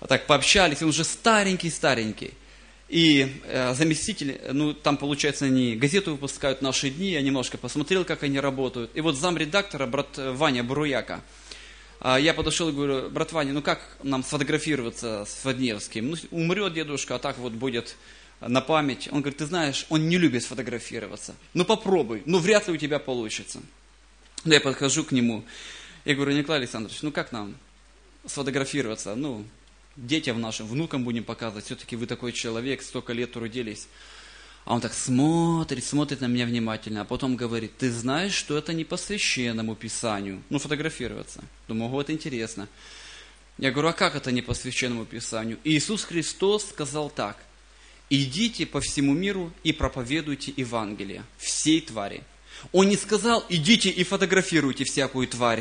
так пообщались, он уже старенький-старенький. И э, заместитель, ну там, получается, они газету выпускают «Наши дни», я немножко посмотрел, как они работают. И вот замредактора, брат Ваня Буруяка, э, я подошел и говорю: брат Ваня, ну как нам сфотографироваться с Водневским? Ну, умрет дедушка, а так вот будет на память. Он говорит: ты знаешь, он не любит фотографироваться. Ну попробуй, ну вряд ли у тебя получится. Ну, я подхожу к нему, я говорю: Николай Александрович, ну как нам сфотографироваться? Ну, детям нашим, внукам будем показывать, все-таки вы такой человек, столько лет трудились. А он так смотрит, смотрит на меня внимательно, а потом говорит: ты знаешь, что это не по священному писанию, ну, фотографироваться. Думаю: вот интересно. Я говорю: а как это не по священному писанию? Иисус Христос сказал так: идите по всему миру и проповедуйте Евангелие всей твари. Он не сказал: идите и фотографируйте всякую тварь.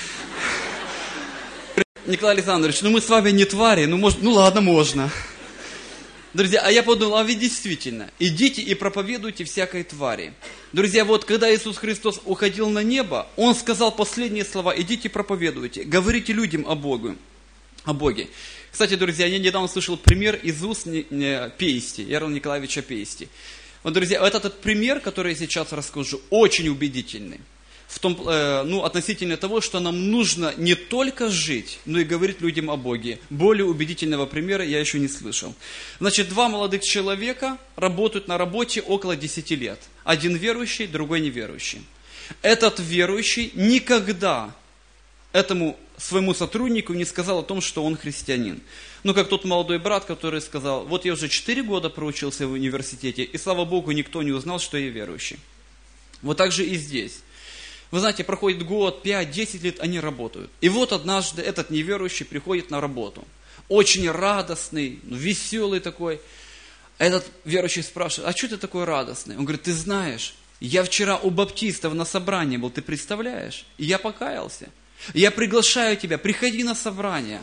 Николай Александрович, ну мы с вами не твари, ну, может, ну ладно, можно. Друзья, а я подумал: а ведь действительно, идите и проповедуйте всякой твари. Друзья, вот когда Иисус Христос уходил на небо, Он сказал последние слова: идите проповедуйте, говорите людям о Боге. О Боге. Кстати, друзья, я недавно слышал пример из уст Пейсти, Ярла Николаевича Пейсти. Вот, друзья, вот этот пример, который я сейчас расскажу, очень убедительный. В том, э, ну, относительно того, что нам нужно не только жить, но и говорить людям о Боге. Более убедительного примера я еще не слышал. Значит, два молодых человека работают на работе около десяти лет. Один верующий, другой неверующий. Этот верующий никогда этому своему сотруднику не сказал о том, что он христианин. Ну, как тот молодой брат, который сказал: вот я уже четыре года проучился в университете, и, слава Богу, никто не узнал, что я верующий. Вот так же и здесь. Вы знаете, проходит год, пять, десять лет, они работают. И вот однажды этот неверующий приходит на работу. Очень радостный, веселый такой. Этот верующий спрашивает: а что ты такой радостный? Он говорит: ты знаешь, я вчера у баптистов на собрании был, ты представляешь? И я покаялся. Я приглашаю тебя, приходи на собрание.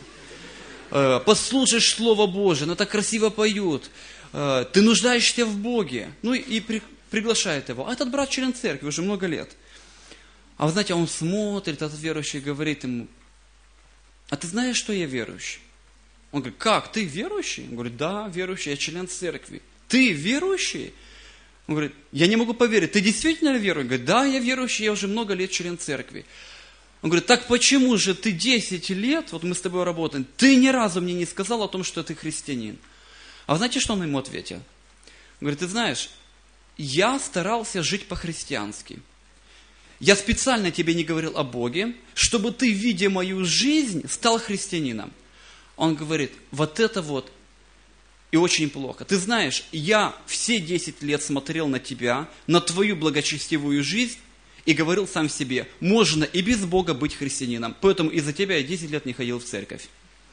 Послушаешь Слово Божие, оно так красиво поют. Ты нуждаешься в Боге. Ну и при, приглашает его. А этот брат член церкви уже много лет. А вы знаете, он смотрит, этот верующий говорит ему: а ты знаешь, что я верующий? Он говорит: как, ты верующий? Он говорит: да, верующий, я член церкви. Ты верующий? Он говорит: я не могу поверить, ты действительно верующий? Он говорит: да, я верующий, я уже много лет член церкви. Он говорит: так почему же ты десять лет, вот мы с тобой работаем, ты ни разу мне не сказал о том, что ты христианин? А вы знаете, что он ему ответил? Он говорит: ты знаешь, я старался жить по-христиански. Я специально тебе не говорил о Боге, чтобы ты, видя мою жизнь, стал христианином. Он говорит: вот это вот и очень плохо. Ты знаешь, я все десять лет смотрел на тебя, на твою благочестивую жизнь, и говорил сам себе: можно и без Бога быть христианином. Поэтому из-за тебя я десять лет не ходил в церковь.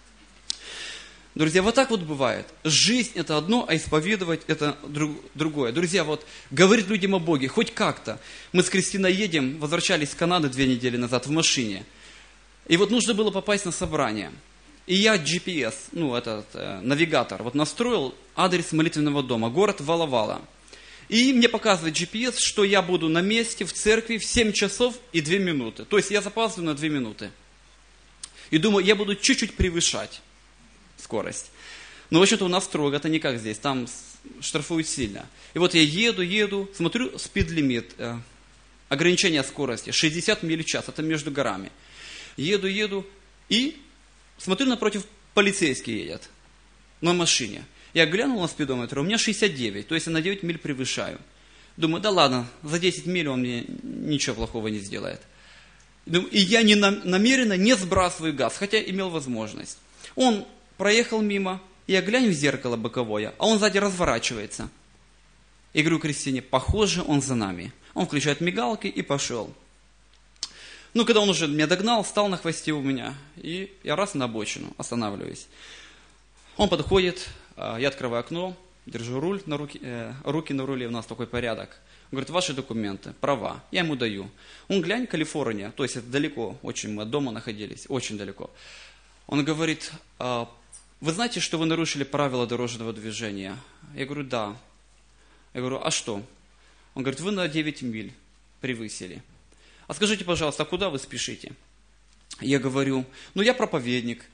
Друзья, вот так вот бывает. Жизнь – это одно, а исповедовать – это друг, другое. Друзья, вот говорить людям о Боге, хоть как-то. Мы с Кристиной едем, возвращались с Канады две недели назад в машине. И вот нужно было попасть на собрание. И я джи пи эс, ну, этот э, навигатор, вот настроил адрес молитвенного дома, город Вала-Вала. И мне показывает джи пи эс, что я буду на месте в церкви в семь часов и две минуты. То есть я запаздываю на две минуты. И думаю, я буду чуть-чуть превышать скорость. Но, в общем-то, у нас строго, это не как здесь, там штрафуют сильно. И вот я еду, еду, смотрю, спид-лимит, э, ограничение скорости, шестьдесят миль в час, это между горами. Еду, еду, и смотрю, напротив полицейский едет на машине. Я глянул на спидометр, у меня шестьдесят девять, то есть я на девять миль превышаю. Думаю, да ладно, за десять миль он мне ничего плохого не сделает. И я не намеренно не сбрасываю газ, хотя имел возможность. Он проехал мимо, я глянь в зеркало боковое, а он сзади разворачивается. И говорю Кристине: похоже, он за нами. Он включает мигалки и пошел. Ну, когда он уже меня догнал, стал на хвосте у меня, и я раз на обочину останавливаюсь. Он подходит, я открываю окно, держу руль на руки, э, руки на руле, у нас такой порядок. Он говорит: ваши документы, права. Я ему даю. Он: глянь, Калифорния, то есть это далеко, очень мы от дома находились, очень далеко. Он говорит: вы знаете, что вы нарушили правила дорожного движения? Я говорю: да. Я говорю: а что? Он говорит: вы на девять миль превысили. А скажите, пожалуйста, а куда вы спешите? Я говорю: ну я проповедник.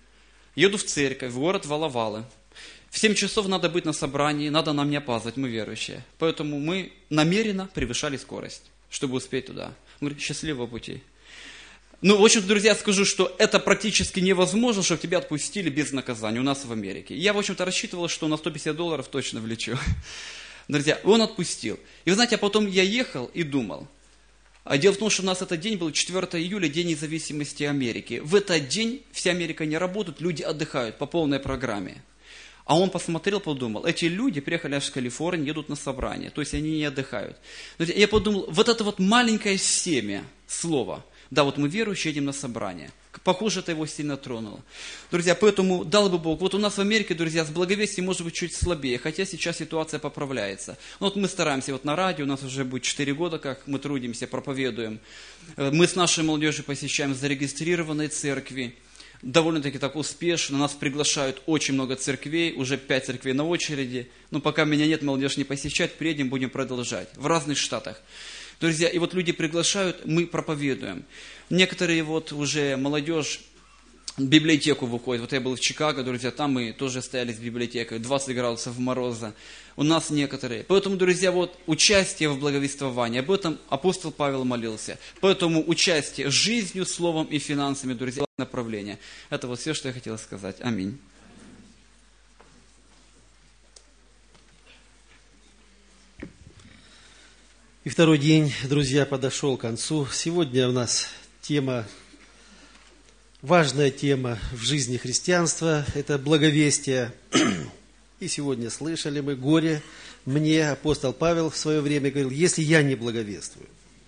еду в церковь, в город Воловалы. В семь часов надо быть на собрании, надо нам не опаздывать, мы верующие. Поэтому мы намеренно превышали скорость, чтобы успеть туда. Он говорит, счастливого пути. Ну, в общем-то, друзья, скажу, что это практически невозможно, чтобы тебя отпустили без наказания у нас в Америке. Я, в общем-то, рассчитывал, что на сто пятьдесят долларов точно влечу. Друзья, он отпустил. И вы знаете, а потом я ехал и думал. А дело в том, что у нас этот день был четвёртого июля, День независимости Америки. В этот день вся Америка не работает, люди отдыхают по полной программе. А он посмотрел, подумал, эти люди приехали аж в Калифорнию, едут на собрание, то есть они не отдыхают. Я подумал, вот это вот маленькое семя слова, да, вот мы верующие, едем на собрание. Похоже, это его сильно тронуло. Друзья, поэтому дал бы Бог. Вот у нас в Америке, друзья, с благовестием может быть чуть слабее, хотя сейчас ситуация поправляется. Но вот мы стараемся, вот на радио, у нас уже будет четыре года, как мы трудимся, проповедуем. Мы с нашей молодежью посещаем зарегистрированные церкви. Довольно-таки так успешно. Нас приглашают очень много церквей, уже пять церквей на очереди. Но пока меня нет, молодежь не посещать, приедем, будем продолжать. В разных штатах. Друзья, и вот люди приглашают, мы проповедуем. Некоторые вот уже молодежь в библиотеку выходит. Вот я был в Чикаго, друзья, там мы тоже стояли с библиотекой, двадцать градусов мороза. У нас некоторые. Поэтому, друзья, вот участие в благовествовании, об этом апостол Павел молился. Поэтому участие жизнью, словом и финансами, друзья, направление. Это вот все, что я хотел сказать. Аминь. И второй день, друзья, подошел к концу. Сегодня у нас тема, важная тема в жизни христианства, это благовестие. И сегодня слышали мы, горе мне, апостол Павел в свое время говорил, если я не благовествую.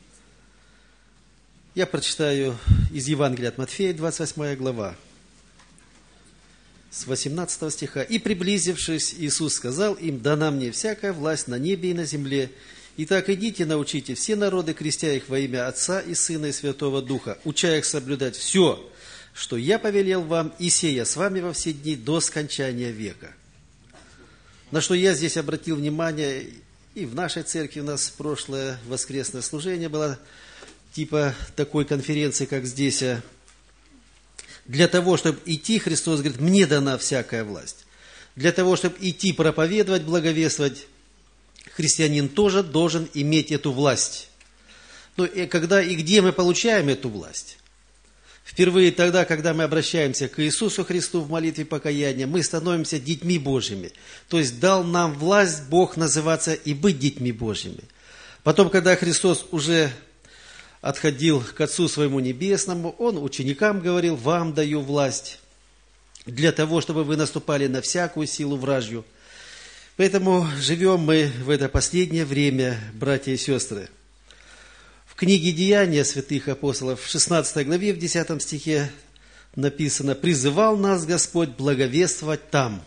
Я прочитаю из Евангелия от Матфея, двадцать восьмая глава, с восемнадцатого стиха. «И приблизившись, Иисус сказал им, дана мне всякая власть на небе и на земле. Итак, идите, научите все народы, крестя их во имя Отца и Сына и Святого Духа, уча их соблюдать все, что я повелел вам, и сея с вами во все дни до скончания века». На что я здесь обратил внимание, и в нашей церкви у нас прошлое воскресное служение было типа такой конференции, как здесь. Для того, чтобы идти, Христос говорит, мне дана всякая власть. Для того, чтобы идти проповедовать, благовествовать, христианин тоже должен иметь эту власть. Но и когда и где мы получаем эту власть? Впервые тогда, когда мы обращаемся к Иисусу Христу в молитве покаяния, мы становимся детьми Божьими. То есть дал нам власть Бог называться и быть детьми Божьими. Потом, когда Христос уже отходил к Отцу Своему Небесному, Он ученикам говорил, вам даю власть для того, чтобы вы наступали на всякую силу вражью. Поэтому живем мы в это последнее время, братья и сестры. В книге «Деяния святых апостолов» в шестнадцатой главе, в десятом стихе написано, «Призывал нас Господь благовествовать там».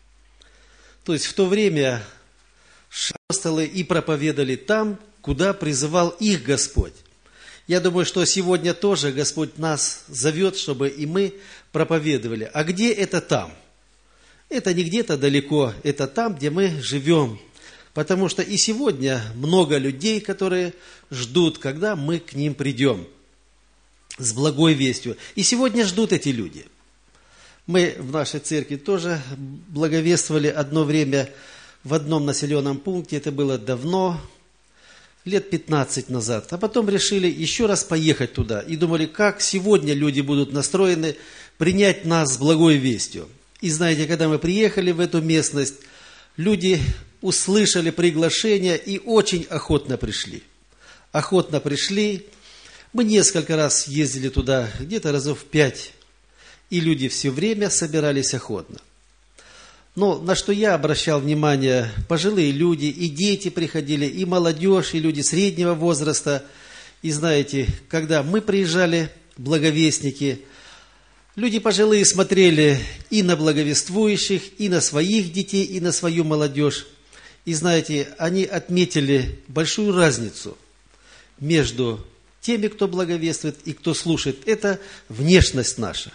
То есть в то время апостолы и проповедовали там, куда призывал их Господь. Я думаю, что сегодня тоже Господь нас зовет, чтобы и мы проповедовали. А где это там? Это не где-то далеко, это там, где мы живем. Потому что и сегодня много людей, которые ждут, когда мы к ним придем с благой вестью. И сегодня ждут эти люди. Мы в нашей церкви тоже благовествовали одно время в одном населенном пункте. Это было давно, лет пятнадцать назад. А потом решили еще раз поехать туда. И думали, как сегодня люди будут настроены принять нас с благой вестью. И знаете, когда мы приехали в эту местность, люди услышали приглашение и очень охотно пришли. Охотно пришли. Мы несколько раз ездили туда, где-то разов пять. И люди все время собирались охотно. Но на что я обращал внимание, пожилые люди, и дети приходили, и молодежь, и люди среднего возраста. И знаете, когда мы приезжали, благовестники, люди пожилые смотрели и на благовествующих, и на своих детей, и на свою молодежь. И знаете, они отметили большую разницу между теми, кто благовествует, и кто слушает. Это внешность наша.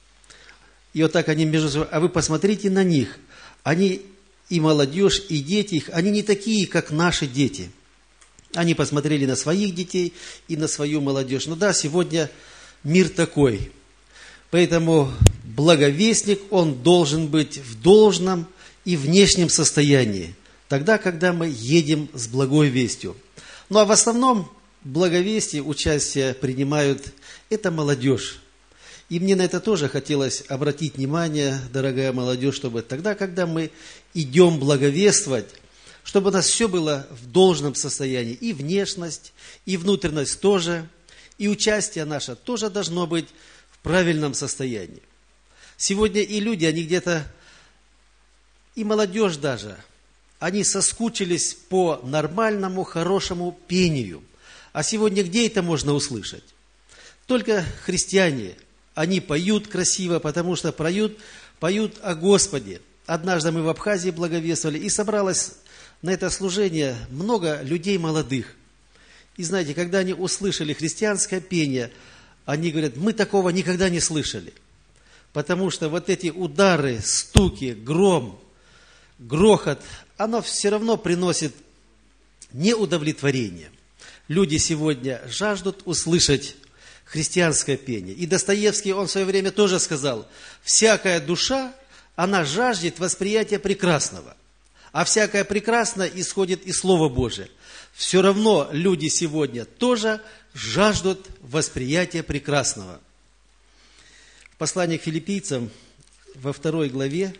И вот так они между собой, а вы посмотрите на них. Они, и молодежь, и дети их, они не такие, как наши дети. Они посмотрели на своих детей и на свою молодежь. Ну да, сегодня мир такой. Поэтому благовестник, он должен быть в должном и внешнем состоянии, тогда, когда мы едем с благой вестью. Ну а в основном благовестие, участие принимают это молодежь. И мне на это тоже хотелось обратить внимание, дорогая молодежь, чтобы тогда, когда мы идем благовествовать, чтобы у нас все было в должном состоянии, и внешность, и внутренность тоже, и участие наше тоже должно быть в правильном состоянии. Сегодня и люди, они где-то, и молодежь даже, они соскучились по нормальному, хорошему пению. А сегодня где это можно услышать? Только христиане, они поют красиво, потому что поют, поют о Господе. Однажды мы в Абхазии благовествовали, и собралось на это служение много людей молодых. И знаете, когда они услышали христианское пение, они говорят, мы такого никогда не слышали. Потому что вот эти удары, стуки, гром, грохот, оно все равно приносит неудовлетворение. Люди сегодня жаждут услышать христианское пение. И Достоевский, он в свое время тоже сказал, всякая душа, она жаждет восприятия прекрасного. А всякое прекрасное исходит из Слова Божия. Все равно люди сегодня тоже жаждут восприятия прекрасного. В послании к филиппийцам во второй главе,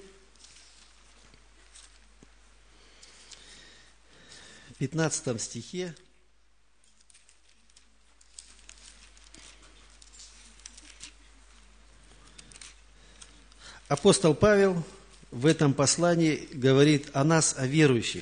в пятнадцатом стихе, апостол Павел в этом послании говорит о нас, о верующих.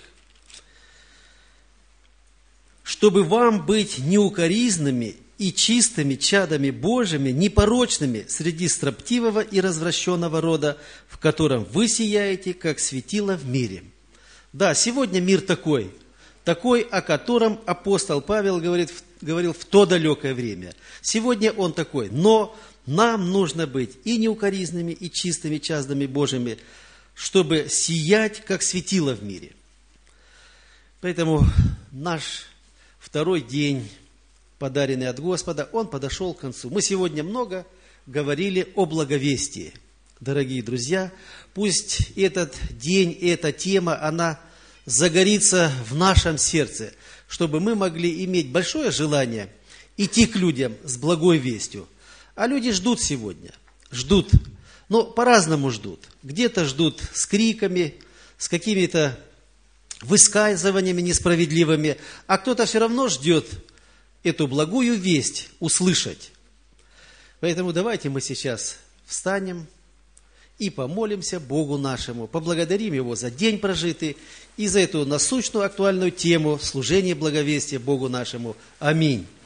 Чтобы вам быть неукоризными и чистыми чадами Божьими, непорочными среди строптивого и развращенного рода, в котором вы сияете, как светило в мире. Да, сегодня мир такой, такой, о котором апостол Павел говорит, говорил в то далекое время. Сегодня он такой, но нам нужно быть и неукоризными, и чистыми чадами Божьими, чтобы сиять, как светило в мире. Поэтому наш второй день, подаренный от Господа, он подошел к концу. Мы сегодня много говорили о благовестии. Дорогие друзья, пусть этот день, эта тема, она загорится в нашем сердце, чтобы мы могли иметь большое желание идти к людям с благой вестью. А люди ждут сегодня, ждут. Но по-разному ждут. Где-то ждут с криками, с какими-то высказываниями несправедливыми, а кто-то все равно ждет эту благую весть услышать. Поэтому давайте мы сейчас встанем и помолимся Богу нашему, поблагодарим Его за день прожитый и за эту насущную актуальную тему служения благовестия Богу нашему. Аминь.